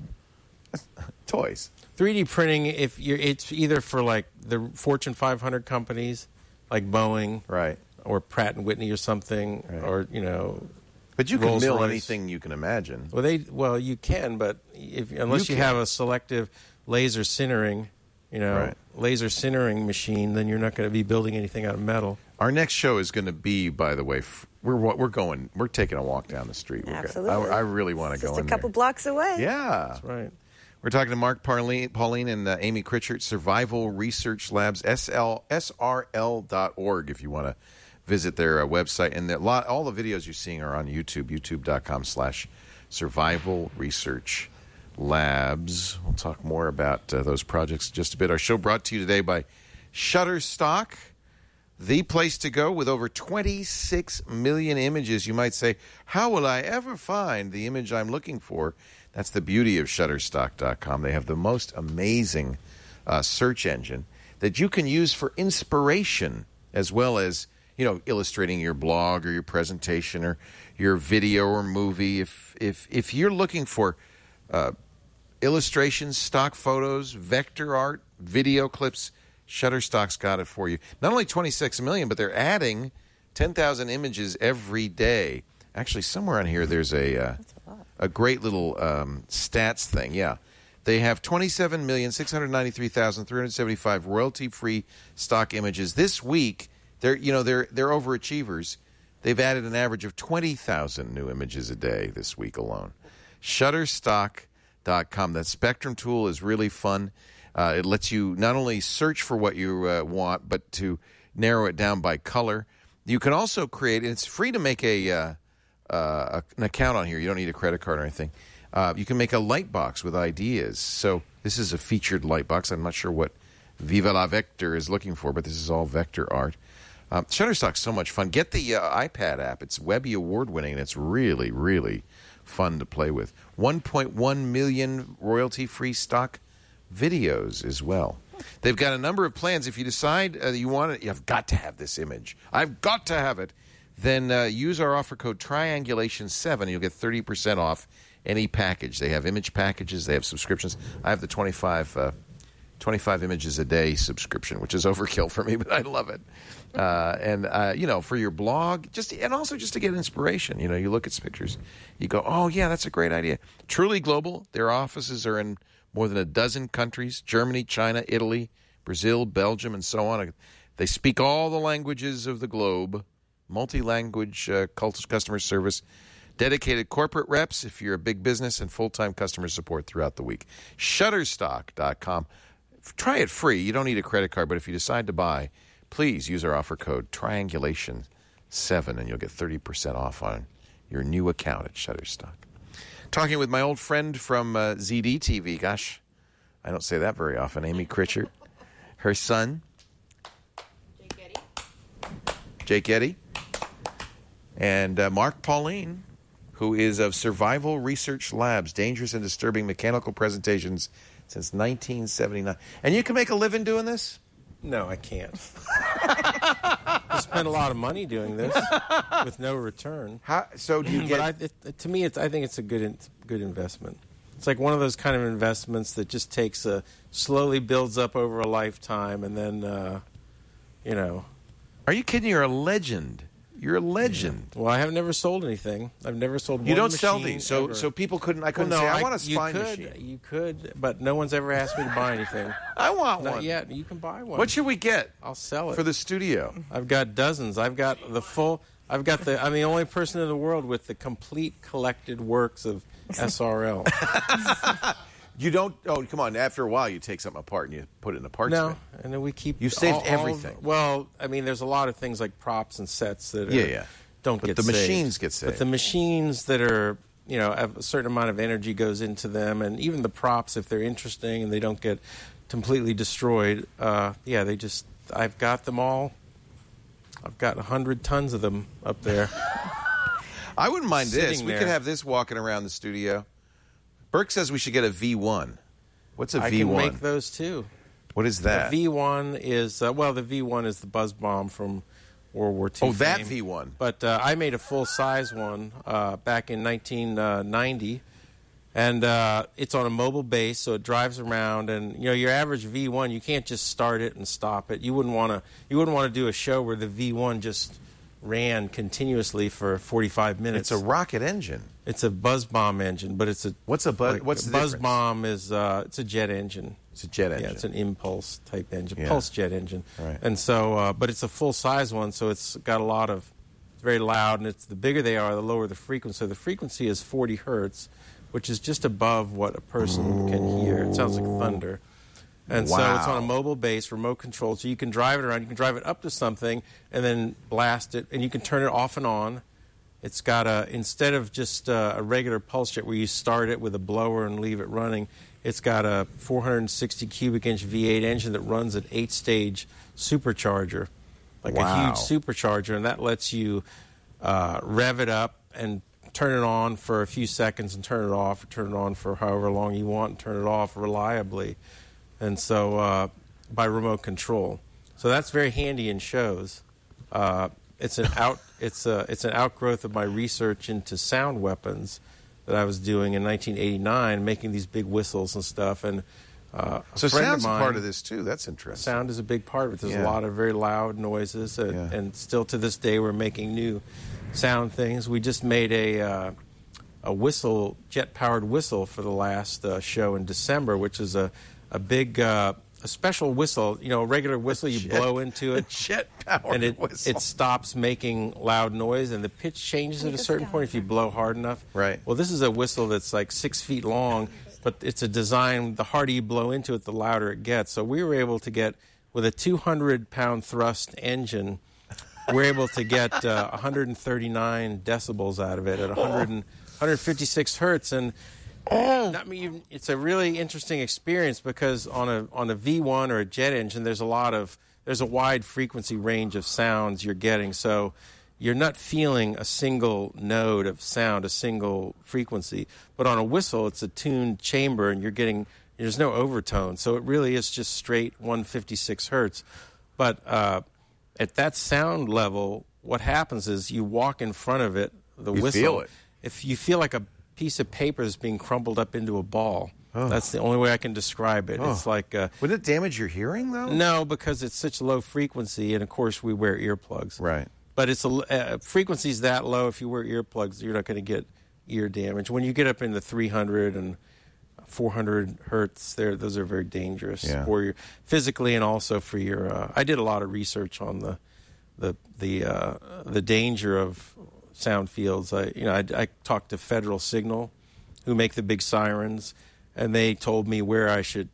Toys. three D printing, if you're, it's either for like the Fortune five hundred companies, like Boeing, Right. or Pratt and Whitney or something, Right. or you know. But you can Rolls mill Royce. anything you can imagine. Well, they well you can, but if unless You you, can. have a selective laser sintering, you know, Right. laser sintering machine, then you're not going to be building anything out of metal. Our next show is going to be, by the way, f- we're wa- we're going, we're taking a walk down the street. We're go- Absolutely. I, I really want to Just go a in couple there. blocks away. Yeah. Right. We're talking to Mark Pauline, Pauline and uh, Amy Critchard, Survival Research Labs, S L, S R L dot org if you want to visit their uh, website. And the, lot, all the videos you're seeing are on YouTube, youtube.com slash Survival Research Labs. We'll talk more about uh, those projects in just a bit. Our show brought to you today by Shutterstock, the place to go with over twenty-six million images. You might say, how will I ever find the image I'm looking for? That's the beauty of Shutterstock dot com. They have the most amazing uh, search engine that you can use for inspiration as well as, you know, illustrating your blog or your presentation or your video or movie. If if if you're looking for uh, illustrations, stock photos, vector art, video clips, Shutterstock's got it for you. Not only twenty-six million, but they're adding ten thousand images every day. Actually, somewhere on here there's a uh, a great little um, stats thing. Yeah. They have twenty-seven million six hundred ninety-three thousand three hundred seventy-five royalty-free stock images. This week, they're you know they're they're overachievers. They've added an average of twenty thousand new images a day this week alone. Shutterstock dot com. That Spectrum tool is really fun. Uh, it lets you not only search for what you uh, want, but to narrow it down by color. You can also create, and it's free to make a, uh, uh, an account on here. You don't need a credit card or anything. Uh, you can make a light box with ideas. So this is a featured light box. I'm not sure what Viva la Vector is looking for, but this is all vector art. Um, Shutterstock's so much fun. Get the uh, iPad app. It's Webby award-winning, and it's really, really fun to play with. one point one million royalty-free stock videos as well. They've got a number of plans. If you decide uh, you want it, you've got to have this image. I've got to have it. Then uh, use our offer code triangulation seven, and you'll get thirty percent off any package. They have image packages. They have subscriptions. I have the twenty-five, uh, twenty-five images a day subscription, which is overkill for me, but I love it. Uh, and, uh, you know, for your blog, just and also just to get inspiration. You know, you look at some pictures, you go, oh, yeah, that's a great idea. Truly global. Their offices are in more than a dozen countries: Germany, China, Italy, Brazil, Belgium, and so on. They speak all the languages of the globe. Multi-language uh, customer service. Dedicated corporate reps if you're a big business, and full-time customer support throughout the week. Shutterstock dot com. Try it free. You don't need a credit card, but if you decide to buy, please use our offer code triangulation seven, and you'll get thirty percent off on your new account at Shutterstock. Talking with my old friend from uh, Z D T V. Gosh, I don't say that very often. Amy Critchard. Her son, Jake Eddy. Jake Eddy. And uh, Mark Pauline, who is of Survival Research Labs, dangerous and disturbing mechanical presentations since nineteen seventy-nine. And you can make a living doing this? No, I can't. I spent a lot of money doing this with no return. How, so do you But get... I, it, to me, it's, I think it's a good in, good investment. It's like one of those kind of investments that just takes a slowly builds up over a lifetime, and then, uh, you know. Are you kidding? You're a legend. You're a legend. Well, I have never sold anything. I've never sold one You don't machine sell these, so ever. so people couldn't. I couldn't well, no, say I, I want a spine you could, machine. You could, but no one's ever asked me to buy anything. I want Not one. yet. You can buy one. What should we get? I'll sell it for the studio. I've got dozens. I've got the full. I've got the. I'm the only person in the world with the complete collected works of S R L. You don't. Oh, come on! After a while, you take something apart and you put it in a parts No, bin. and then we keep. You saved all, all everything. Of, well, I mean, there's a lot of things like props and sets that are, Yeah, yeah. don't But get the saved. machines get saved. But the machines that are, you know, have a certain amount of energy goes into them, and even the props, if they're interesting and they don't get completely destroyed, uh, yeah, they just. I've got them all. I've got a hundred tons of them up there. I wouldn't mind this. Sitting We there. could have this walking around the studio. Burke says we should get a V one. What's a I V can one? make those too. What is that? The V one is uh, well, the V one is the buzz bomb from World War Two. Oh, that fame. V one. But uh, I made a full size one uh, back in nineteen ninety, and uh, it's on a mobile base, so it drives around. And you know, your average V one, you can't just start it and stop it. You wouldn't want to. You wouldn't want to do a show where the V one just ran continuously for forty-five minutes. It's a rocket engine. It's a buzz bomb engine, but it's a What's a buzz? like, what's a the buzz difference? bomb is uh, it's a jet engine. It's a jet engine. Yeah, it's an impulse type engine, Yeah. pulse jet engine. Right. And so, uh, but it's a full size one, so it's got a lot of, it's very loud, and it's the bigger they are, the lower the frequency. So the frequency is forty hertz, which is just above what a person can hear. It sounds like thunder. And so it's on a Wow. mobile base, remote controlled, so you can drive it around. You can drive it up to something and then blast it, and you can turn it off and on. It's got a, instead of just uh, a regular pulse jet where you start it with a blower and leave it running, it's got a four hundred sixty cubic inch V eight engine that runs an eight stage supercharger, like Wow. a huge supercharger, and that lets you uh, rev it up and turn it on for a few seconds and turn it off, or turn it on for however long you want and turn it off reliably. And so uh, by remote control. So that's very handy in shows. Uh, it's an out it's a, it's an outgrowth of my research into sound weapons that I was doing in nineteen eighty-nine, making these big whistles and stuff. And uh, a So friend sound's of a mine, part of this too. That's interesting. Sound is a big part of it. There's Yeah. a lot of very loud noises, uh, Yeah. and still to this day we're making new sound things. We just made a uh, a whistle, jet-powered whistle for the last uh, show in December, which is a a big uh, a special whistle. You know, a regular whistle you jet- blow into a it, jet-powered and it whistle. it stops making loud noise, and the pitch changes at a certain point if you blow hard enough. Right. Well, this is a whistle that's like six feet long, but it's a design. The harder you blow into it, the louder it gets. So we were able to get with a two hundred pound thrust engine. We're able to get uh, one hundred thirty-nine decibels out of it at one hundred and, one hundred fifty-six hertz, and I mean, it's a really interesting experience because on a on a V one or a jet engine, there's a lot of there's a wide frequency range of sounds you're getting. So you're not feeling a single node of sound, a single frequency. But on a whistle, it's a tuned chamber, and you're getting there's no overtone. So it really is just straight one hundred fifty-six hertz. But uh, at that sound level, what happens is you walk in front of it, the You whistle. feel it. If you feel like a piece of paper is being crumpled up into a ball. That's the only way I can describe it. It's like uh, Would it damage your hearing though? no, because it's such low frequency, and of course we wear earplugs. Right. But it's a uh, frequency's that low. If you wear earplugs, you're not going to get ear damage. When you get up in the three hundred and four hundred hertz, there those are very dangerous Yeah. for your physically and also for your. Uh, I did a lot of research on the the the uh, the danger of sound fields. I you know I, I talked to Federal Signal, who make the big sirens, and they told me where I should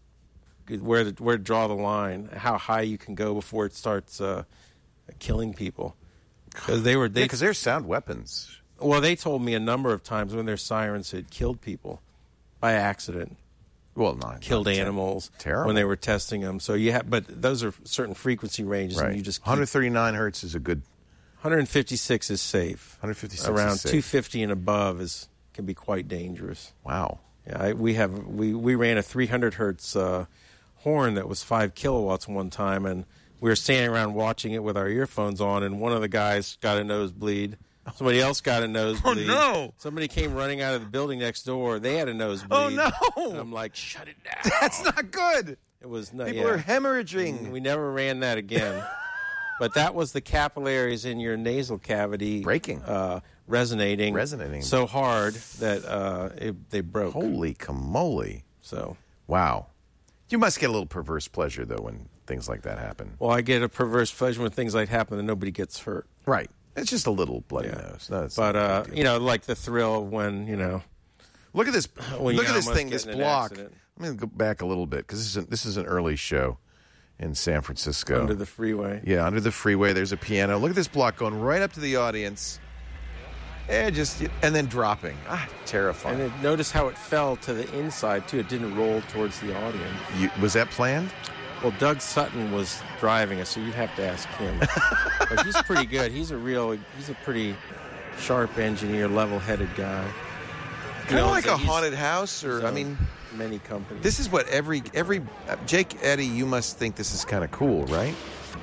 where to, where to draw the line, how high you can go before it starts uh, killing people. Because they were they Because they're sound weapons. well they told me a number of times when their sirens had killed people by accident. Well, not Killed not ter- animals terrible. when they were testing them. So you have, but those are certain frequency ranges, Right. and you just keep, one hundred thirty-nine hertz is a good. one hundred fifty-six is safe. one hundred fifty-six Around is safe. two hundred fifty and above is can be quite dangerous. Wow. Yeah, I, we have we, we ran a three hundred hertz uh, horn that was five kilowatts one time, and we were standing around watching it with our earphones on, and one of the guys got a nosebleed, Somebody else got a nosebleed. Oh, no. Somebody came running out of the building next door. They had a nosebleed. Oh, no. And I'm like, shut it down. That's not good. It was no, People yeah. are hemorrhaging. We never ran that again. But that was the capillaries in your nasal cavity Breaking. uh, resonating, Resonating. so hard that uh, it, they broke. Holy camole. So, Wow. You must get a little perverse pleasure, though, when things like that happen. well, I get a perverse pleasure when things like happen and nobody gets hurt. Right. It's just a little bloody Yeah. nose. No, it's But not a uh, big deal. you know, like the thrill of when you know. Look at this. When look you at this almost thing, get this in an block. accident. I'm going to go back a little bit because this is, an, this is an early show in San Francisco. Under the freeway. Yeah, under the freeway, there's a piano. Look at this block going right up to the audience. And just and then dropping. Ah, terrifying. And it, notice how it fell to the inside, too. It didn't roll towards the audience. You, was that planned? Well, Doug Sutton was driving us, so you'd have to ask him. But he's pretty good. He's a real, he's a pretty sharp engineer, level-headed guy. Kind of know, like so a he's- haunted house, or he's I owned mean, many companies. this is what every every uh, Jake Eddie. You must think this is kind of cool, right?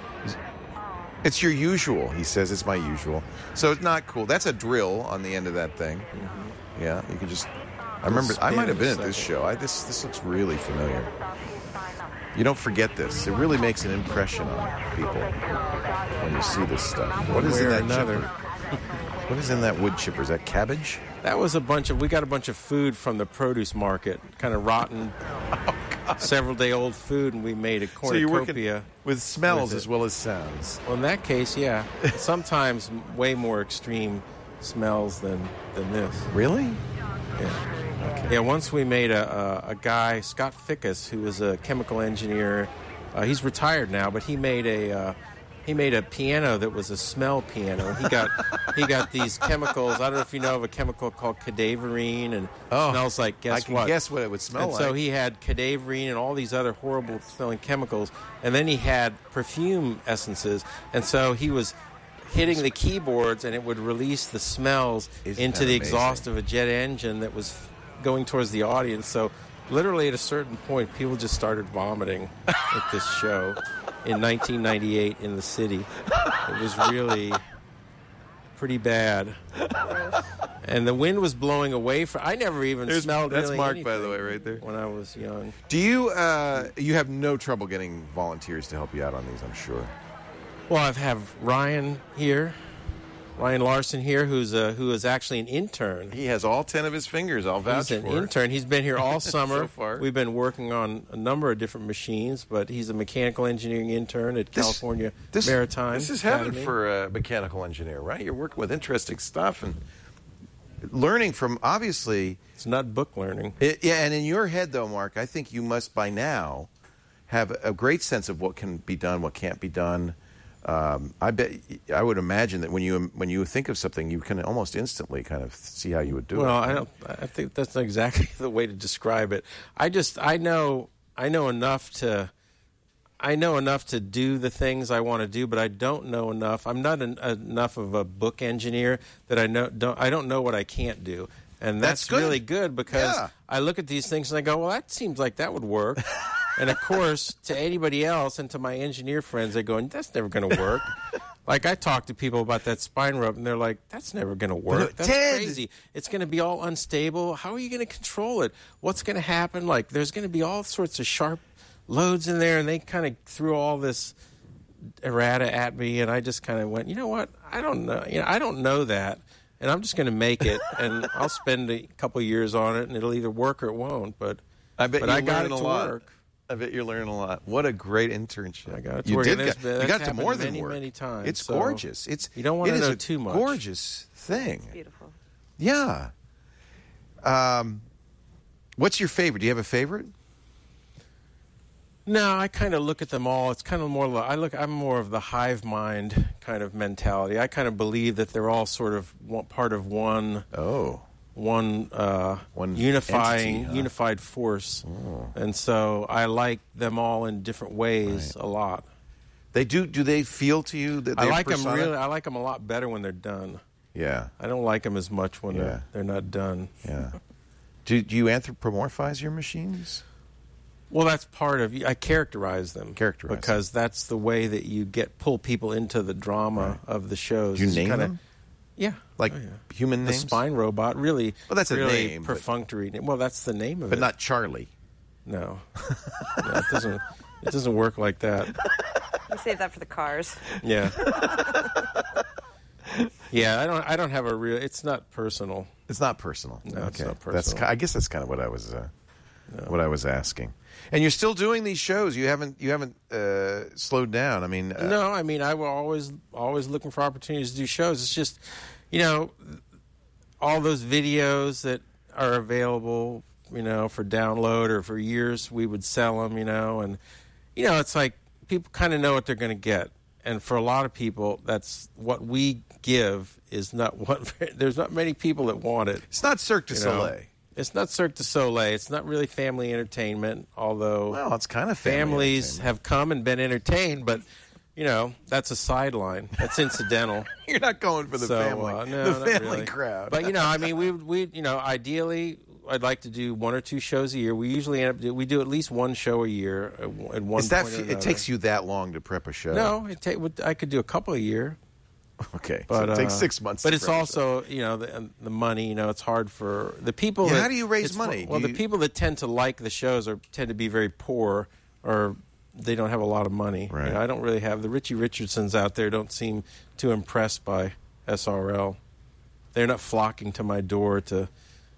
It's your usual. He says it's my usual, so it's not cool. That's a drill on the end of that thing. Mm-hmm. Yeah, you can just. I remember. I might have been at this show. I, this this looks really familiar. You don't forget this. It really makes an impression on people when you see this stuff. What is in One way or that another. chipper? What is in that wood chipper? Is that cabbage? That was a bunch of, we got a bunch of food from the produce market, kind of rotten, several day old food, and we made a So cornucopia. you're working with smells with it. as well as sounds. Well, in that case, yeah. Sometimes way more extreme smells than, than this. Really? Yeah. Yeah, once we made a, a, a guy, Scott Fickus, who was a chemical engineer. Uh, he's retired now, but he made a uh, he made a piano that was a smell piano. He got he got these chemicals. I don't know if you know of a chemical called cadaverine, and Oh, smells like guess I can what? guess what it would smell and like. so he had cadaverine and all these other horrible smelling chemicals, and then he had perfume essences, and so he was hitting the keyboards, and it would release the smells Isn't into that the amazing? exhaust of a jet engine that was going towards the audience. So literally at a certain point, people just started vomiting at this show in nineteen ninety-eight in the city. It was really pretty bad. And the wind was blowing away from, I never even There's- smelled that's really Mark, anything by the way, right there. when I was young. Do you uh, you have no trouble getting volunteers to help you out on these? I'm sure. Well, I have Ryan here, Ryan Larson here, who's a, who is actually an intern. He has all ten of his fingers. I'll vouch He's an for it. intern. He's been here all summer. So far. We've been working on a number of different machines, but he's a mechanical engineering intern at This- California this, Maritime. This is heaven Academy. for a mechanical engineer, right? You're working with interesting stuff and learning from, obviously. It's not book learning. It, yeah, and in your head, though, Mark, I think you must by now have a great sense of what can be done, what can't be done. Um, I bet I would imagine that when you when you think of something, you can almost instantly kind of see how you would do Well, it. I don't. I think that's not exactly the way to describe it. I just I know I know enough to I know enough to do the things I want to do, but I don't know enough. I'm not an, enough of a book engineer that I know don't I don't know what I can't do, and That's that's, good. really good because Yeah. I look at these things and I go, well, that seems like that would work. And of course, to anybody else and to my engineer friends, they go, that's never going to work. Like I talk to people about that spine rub, and they're like, that's never going to work. That's Ted! crazy. It's going to be all unstable. How are you going to control it? What's going to happen? Like there's going to be all sorts of sharp loads in there, and they kind of threw all this errata at me, and I just kind of went, you know what? I don't know. You know, I don't know that, and I'm just going to make it, and I'll spend a couple years on it, and it'll either work or it won't. But I bet but you I got learn it a to lot. work. I bet you're learning a lot. What a great internship! I got it to you work. did. And there's Get, been- you that's got to happened more than many, work. many times. It's So gorgeous. It's you don't want it to is know a too much. Gorgeous thing. Beautiful. Yeah. Um, what's your favorite? Do you have a favorite? No, I kind of look at them all. It's kind of more. li- I look. I'm more of the hive mind kind of mentality. I kind of believe that they're all sort of one, part of one. Oh. one uh, One unifying entity, huh? unified force, Oh. and so I like them all in different ways a lot. They do. Do they feel to you that I they're like them persona? really. I like them a lot better when they're done. Yeah. I don't like them as much when Yeah. they're they're not done. Yeah. Do do you anthropomorphize your machines? Well, that's part of. I characterize them. Characterize them. because that's the way that you get pull people into the drama of the shows. Do you is name kinda- them? Yeah. Like Oh, yeah. human The names? spine robot, really. Well, that's a really name, but- perfunctory name. Well, that's the name of But it. not Charlie. No. No, it doesn't. It doesn't work like that. You save that for the cars. Yeah. Yeah, I don't. I don't have a real. It's not personal. It's not personal. No, okay. it's not That's. personal. ki- I guess that's kind of what I was. Uh, What I was asking. And you're still doing these shows. You haven't. You haven't uh, slowed down. I mean. Uh, No, I mean, I will always always looking for opportunities to do shows. It's just, you know, all those videos that are available, you know, for download or for years, we would sell them, you know, and you know, it's like people kind of know what they're going to get, and for a lot of people, that's what we give is not what. There's not many people that want it. It's not Cirque du you know. Soleil. It's not Cirque du Soleil. It's not really family entertainment, although Well, it's kind of family families entertainment. have come and been entertained, but, you know, that's a sideline. That's incidental. You're not going for the so, family. uh, no, the not family really. crowd. But, you know, I mean, we, we, you know, ideally, I'd like to do one or two shows a year. We usually end up, do, we do at least one show a year at at one Is that? point or It another. takes you that long to prep a show? No, it ta- would- I could do a couple a year. Okay, But, so it takes uh, six months. But to it's prep a also, you know, the, the money. You know, it's hard for the people. Yeah, that, how do you raise it's fu- money? Do well, the you- people that tend to like the shows are tend to be very poor, or they don't have a lot of money. Right. You know, I don't really have the Richie Richardsons out there. Don't seem too impressed by S R L. They're not flocking to my door to.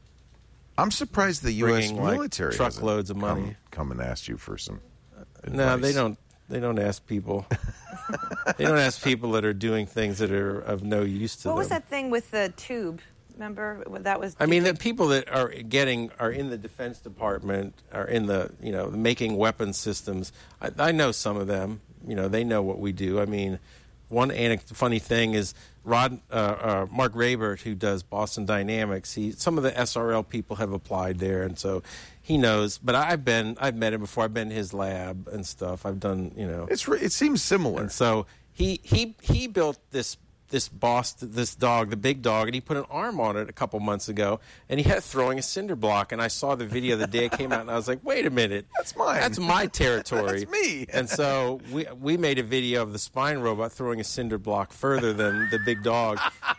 I'm surprised the U S bringing, like, military truckloads hasn't of money. Come, come and ask you for some. No, advice. they don't. They don't ask people. They don't ask people that are doing things that are of no use to What them. was that thing with the tube? Remember that was. I mean, the people that are getting are in the Defense Department, are in the you know making weapons systems. I, I know some of them. You know, they know what we do. I mean, one anec- funny thing is Rod uh, uh, Mark Rabert, who does Boston Dynamics. He some of the S R L people have applied there, and so he knows. But I've been I've met him before. I've been in his lab and stuff. I've done you know. It's re- it seems similar. And so he he he built this this boss this dog, the big dog, and he put an arm on it a couple months ago, and he had it throwing a cinder block. And I saw the video the day it came out, and I was like, wait a minute, That's mine. That's my territory. That's me. And so we we made a video of the spine robot throwing a cinder block further than the big dog.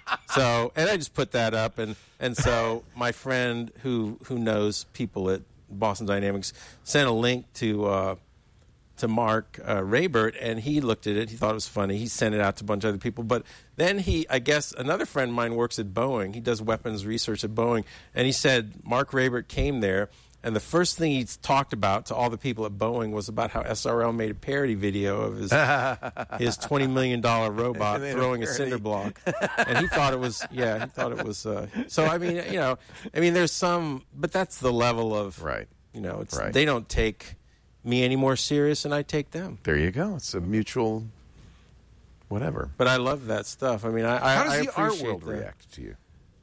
So and I just put that up, and and so my friend who who knows people at Boston Dynamics sent a link to. Uh, to Mark uh, Rabert, and he looked at it. He thought it was funny. He sent it out to a bunch of other people. But then he, I guess, another friend of mine works at Boeing. He does weapons research at Boeing. And he said Mark Rabert came there, and the first thing he talked about to all the people at Boeing was about how S R L made a parody video of his his twenty million dollars robot They made a throwing a, parody. cinder block. And he thought it was, yeah, he thought it was. Uh, so, I mean, you know, I mean, there's some, but that's the level of, Right. you know, it's Right. they don't take me any more serious than I take them. There you go. It's a mutual, whatever. But I love that stuff. I mean, I I, How does I the art appreciate world that. react to you?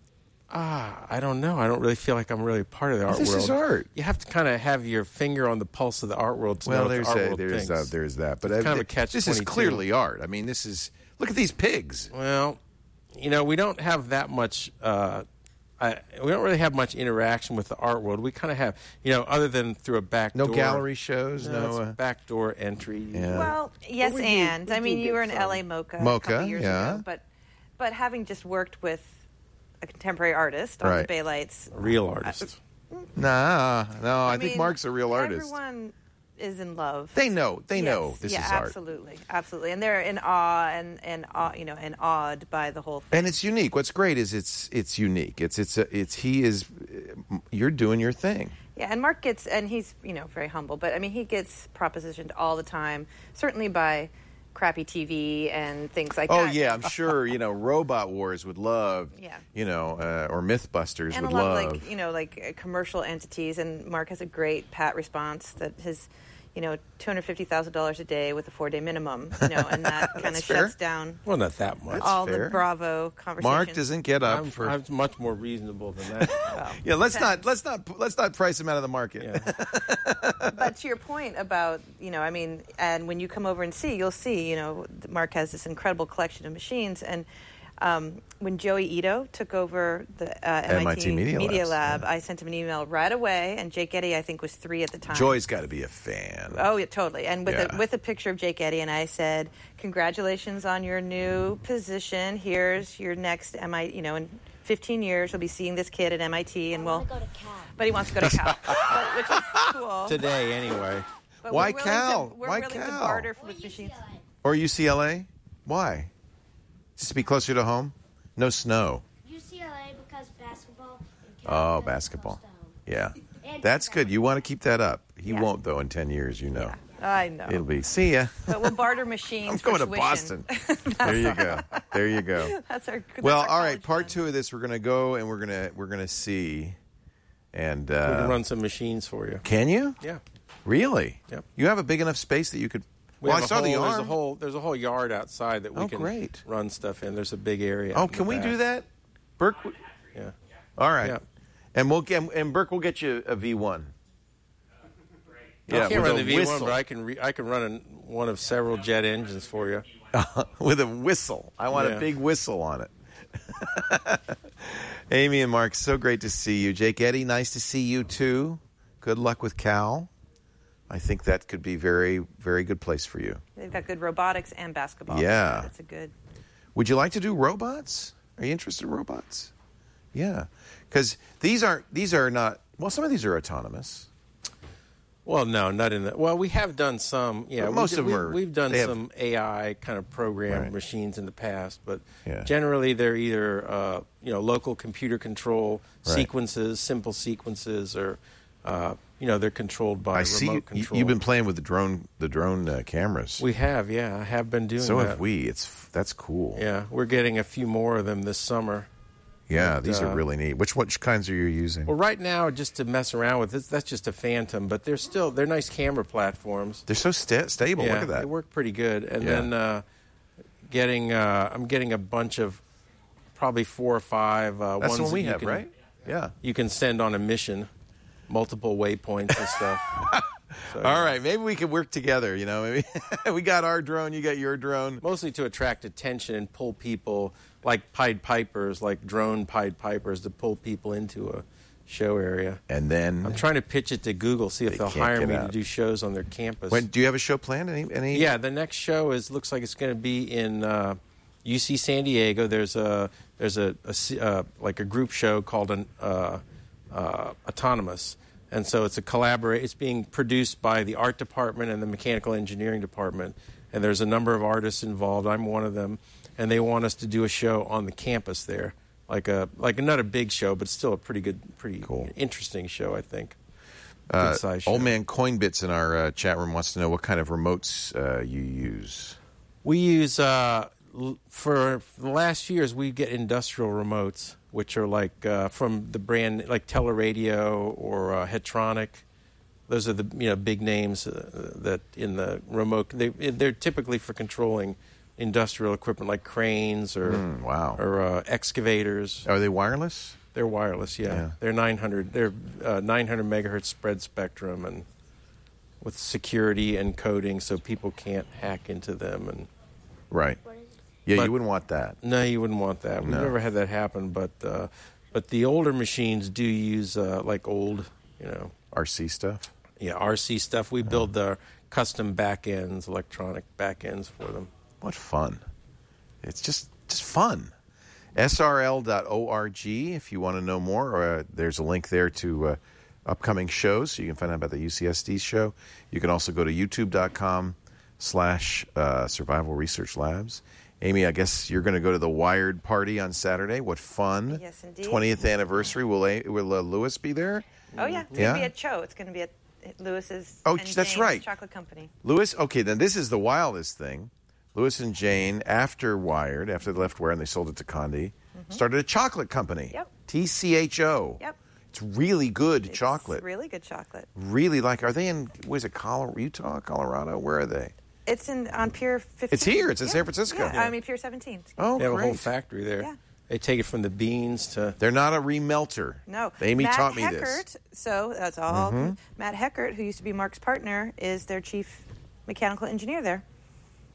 Ah, I don't know. I don't really feel like I'm really part of the art This world. is art. You have to kind of have your finger on the pulse of the art world to know Well, what there's the art a, world there's thinks. uh, there's that. But It's uh, kind of a th- catch This is twenty-two. clearly art. I mean, this is look at these pigs. Well, you know, we don't have that much. Uh, I, we don't really have much interaction with the art world. We kind of have, you know, other than through a back No door. gallery shows. No, No. it's uh, backdoor entry. Yeah. Well, yes, we do- and we I do mean, get you were in some. L A MoCA, MoCA, a couple years yeah. ago, but but having just worked with a contemporary artist on Right. the Bay Lights, Real artist. Nah, no. I, I think mean, Mark's a real artist. Everyone is in love. They know. They Yes, know this yeah, is art. absolutely, absolutely, and they're in awe and and awe, you know, and awed by the whole thing. And it's unique. What's great is it's it's unique. It's it's a, it's he is. You're doing your thing. Yeah, and Mark gets, and he's, you know, very humble, but I mean, he gets propositioned all the time, certainly by crappy T V and things like Oh that. yeah, I'm sure. You know, Robot Wars would love. Yeah. You know, uh, or MythBusters And a would lot love. of, like, you know, like uh, commercial entities, and Mark has a great pat response that his, you know, two hundred fifty thousand dollars a day with a four-day minimum, you know, and that kind of That's fair. shuts down Well, not that much. all fair. the Bravo conversations. Mark doesn't get up I'm, for. I'm much more reasonable than that. yeah, let's not let's not let's not price him out of the market. Yeah. But to your point about, you know, I mean, and when you come over and see, you'll see, you know, Mark has this incredible collection of machines, and um, when Joey Ito took over the uh, M I T, M I T Media Media Labs, Lab, yeah. I sent him an email right away, and Jake Eddy, I think, was three at the time. Joy's got to be a fan. Oh, yeah, totally. And with Yeah. a with a picture of Jake Eddy, and I said, "Congratulations on your new position. Here's your next M I T. You know, in fifteen years, we'll be seeing this kid at M I T, and we'll." Go to Cal. But he wants to go to Cal, but, which is cool. Today, anyway. But Why we're willing Cal? To, we're Why willing to Cal? barter with machines. Or U C L A? Why? Just to be closer to home? No snow. U C L A because basketball. And Oh, Cal because basketball. close to home. Yeah. And That's football. good. You want to keep that up. He Yeah. won't, though, in ten years, you know. I know. It'll be, see ya. But we'll barter machines. I'm for going to tuition. Boston. There you go. There you go. That's our. That's Well, our all right. college Part fund. two of this, we're going to go and we're going to we're going to see. And We uh, can run some machines for you. can you Yeah. really? Yep. You have a big enough space that you could. We well, I have a saw whole, the There's a arm. whole there's a whole yard outside that we Oh, can great. run stuff in. There's a big area. Oh, out in can the we back. do that, Burke? w- Yeah. All right. Yeah. And we'll get and Burke will get you a V one. I can't with run a the V one, whistle. but I can re- I can run an, one of several jet engines for you. with a whistle. I want a Yeah. big whistle on it. Amy and Mark, so great to see you. Jake Eddy, nice to see you too. Good luck with Cal. I think that could be very, very good place for you. They've got good robotics and basketball. Yeah. That's a good. Would you like to do robots? Are you interested in robots? Yeah, because these aren't. These are not. Well, some of these are autonomous. Well, no, not in the. Well, we have done some. Yeah, But we most did- of them we, are- We've done they have- some A I kind of programmed Right. machines in the past, but Yeah. generally they're either uh, you know local computer control Right. sequences, simple sequences, or uh, you know they're controlled by I remote see. You, control. you've been playing with the drone. The drone uh, cameras. We have, yeah, I have been doing so that. have we. It's that's cool. Yeah, we're getting a few more of them this summer. Yeah, But, these are uh, really neat. Which which kinds are you using? Well, right now, just to mess around with, this, that's just a Phantom, but they're still they're nice camera platforms. They're so sta- stable. Yeah, Look at that. they work pretty good. And Yeah. then uh, getting, uh, I'm getting a bunch of, probably four or five uh, That's ones the one we that you have, can, right? Yeah. You can send on a mission, multiple waypoints and stuff. So, All right, maybe we could work together. You know, maybe we got our drone, you got your drone. Mostly to attract attention and pull people, like Pied Pipers, like drone Pied Pipers, to pull people into a show area. And then, I'm trying to pitch it to Google, see if They they'll can't hire get me out. to do shows on their campus. when do you have a show planned? Any? any? Yeah, the next show is looks like it's going to be in uh, U C San Diego. There's a there's a, a se- uh, like a group show called an uh, uh, Autonomous, and so it's a collaborate. It's being produced by the art department and the mechanical engineering department, and there's a number of artists involved. I'm one of them, and they want us to do a show on the campus there, like a like not a big show, but still a pretty good, pretty Cool. interesting show, I think. Uh, Good size show. Old Man Coinbits in our uh, chat room wants to know what kind of remotes uh, you use. We use, uh, l- for the last few years, we get industrial remotes, which are like uh, from the brand, like Teleradio or uh, Hetronic. Those are the you know big names uh, that in the remote. They, they're typically for controlling industrial equipment like cranes or Mm, wow. or uh, excavators. Are they wireless? They're wireless, yeah. Yeah. They're nine hundred. They're uh, nine hundred megahertz spread spectrum and with security and coding, so people can't hack into them and. Right. Yeah, But- you wouldn't want that. No, you wouldn't want that. We've No. never had that happen, but uh, but the older machines do use uh, like old, you know, R C stuff. yeah, R C stuff. We build the custom back ends, electronic back ends for them. What fun! It's just just fun. S R L dot org if you want to know more. Uh, there's a link there to uh, upcoming shows, so you can find out about the U C S D show. You can also go to youtube dot com slash survival research labs. Amy, I guess you're going to go to the Wired party on Saturday. What fun! Yes, indeed. twentieth anniversary. Will A- will uh, Lewis be there? Oh yeah, it's Yeah? gonna be at Cho. It's gonna be at Lewis's. Oh, and that's Jane's right. Chocolate Company. Lewis, okay, then this is the wildest thing. Lewis and Jane, after Wired, after they left Wired and they sold it to Condi, started a chocolate company. Yep. T C H O. Yep. It's really good It's chocolate. really good chocolate. Really like, are they in, what is it, Colorado, Utah, Colorado? Where are they? It's in on Pier fifteen. It's here. It's in Yeah. San Francisco. Yeah, I mean Pier seventeen. Oh, They have great. a whole factory there. Yeah. They take it from the beans to. They're not a remelter. No, Amy Matt taught me Heckert, this. So that's all. Mm-hmm. Matt Heckert, who used to be Mark's partner, is their chief mechanical engineer there.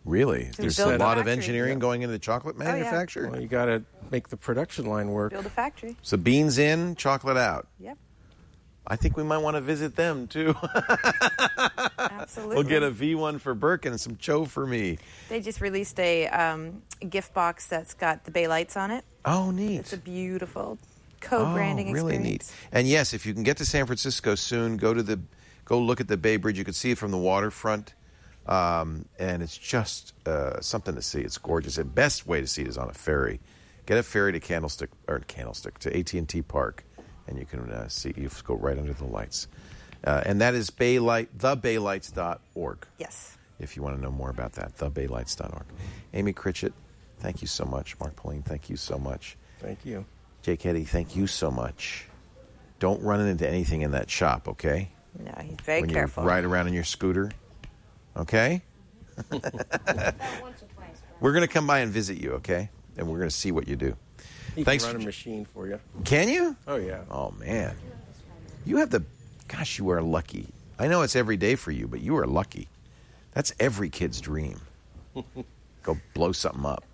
Really? There's a build lot a of factory. engineering going into the chocolate yeah. manufacture? Well, you got to make the production line work. Build a factory. So beans in, chocolate out. Yep. I think we might want to visit them, too. Absolutely. We'll get a V one for Burke and some Cho for me. They just released a um, gift box that's got the Bay Lights on it. Oh, neat. It's a beautiful co-branding oh, really experience. neat. And yes, if you can get to San Francisco soon, go to the, go look at the Bay Bridge. You can see it from the waterfront, um, and it's just uh, something to see. It's gorgeous. The best way to see it is on a ferry. Get a ferry to Candlestick or Candlestick to A T and T Park, and you can uh, see. You go right under the lights, uh, and that is Baylight, the baylights dot org. Yes. If you want to know more about that, the baylights dot org. Amy Critchett, thank you so much. Mark Pauline, thank you so much. Thank you. Jake Eddy, thank you so much. Don't run into anything in that shop, okay? No, he's very when careful. you ride around in your scooter, okay? About once or twice. We're going to come by and visit you, okay? And we're going to see what you do. He Thanks can run for- a machine for you. Can you? Oh, yeah. Oh, man. You have the... Gosh, you are lucky. I know it's every day for you, but you are lucky. That's every kid's dream. Go blow something up.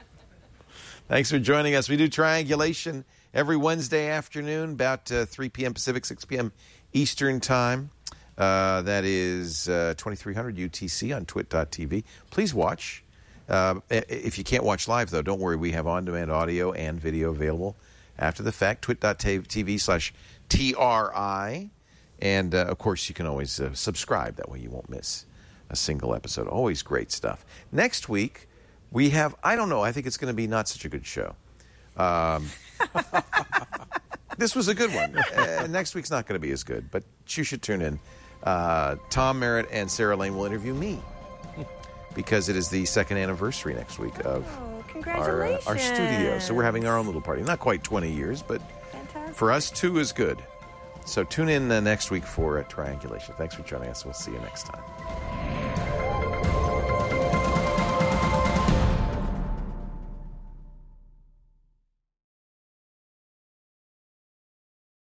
Thanks for joining us. We do Triangulation every Wednesday afternoon, about uh, three p.m. Pacific, six p.m. Eastern Time. Uh, that is uh, twenty-three hundred U T C on twit dot t v. Please watch. Uh, if you can't watch live, though, don't worry. We have on-demand audio and video available after the fact. twit dot t v slash T R I. And, uh, of course, you can always uh, subscribe. That way you won't miss a single episode. Always great stuff. Next week, we have, I don't know, I think it's going to be not such a good show. Um, this was a good one. Uh, next week's not going to be as good, but you should tune in. Uh, Tom Merritt and Sarah Lane will interview me because it is the second anniversary next week of Oh, our, uh, congratulations. our studio. So we're having our own little party. Not quite twenty years, but Fantastic. for us, two is good. So tune in uh, next week for uh, Triangulation. Thanks for joining us. We'll see you next time.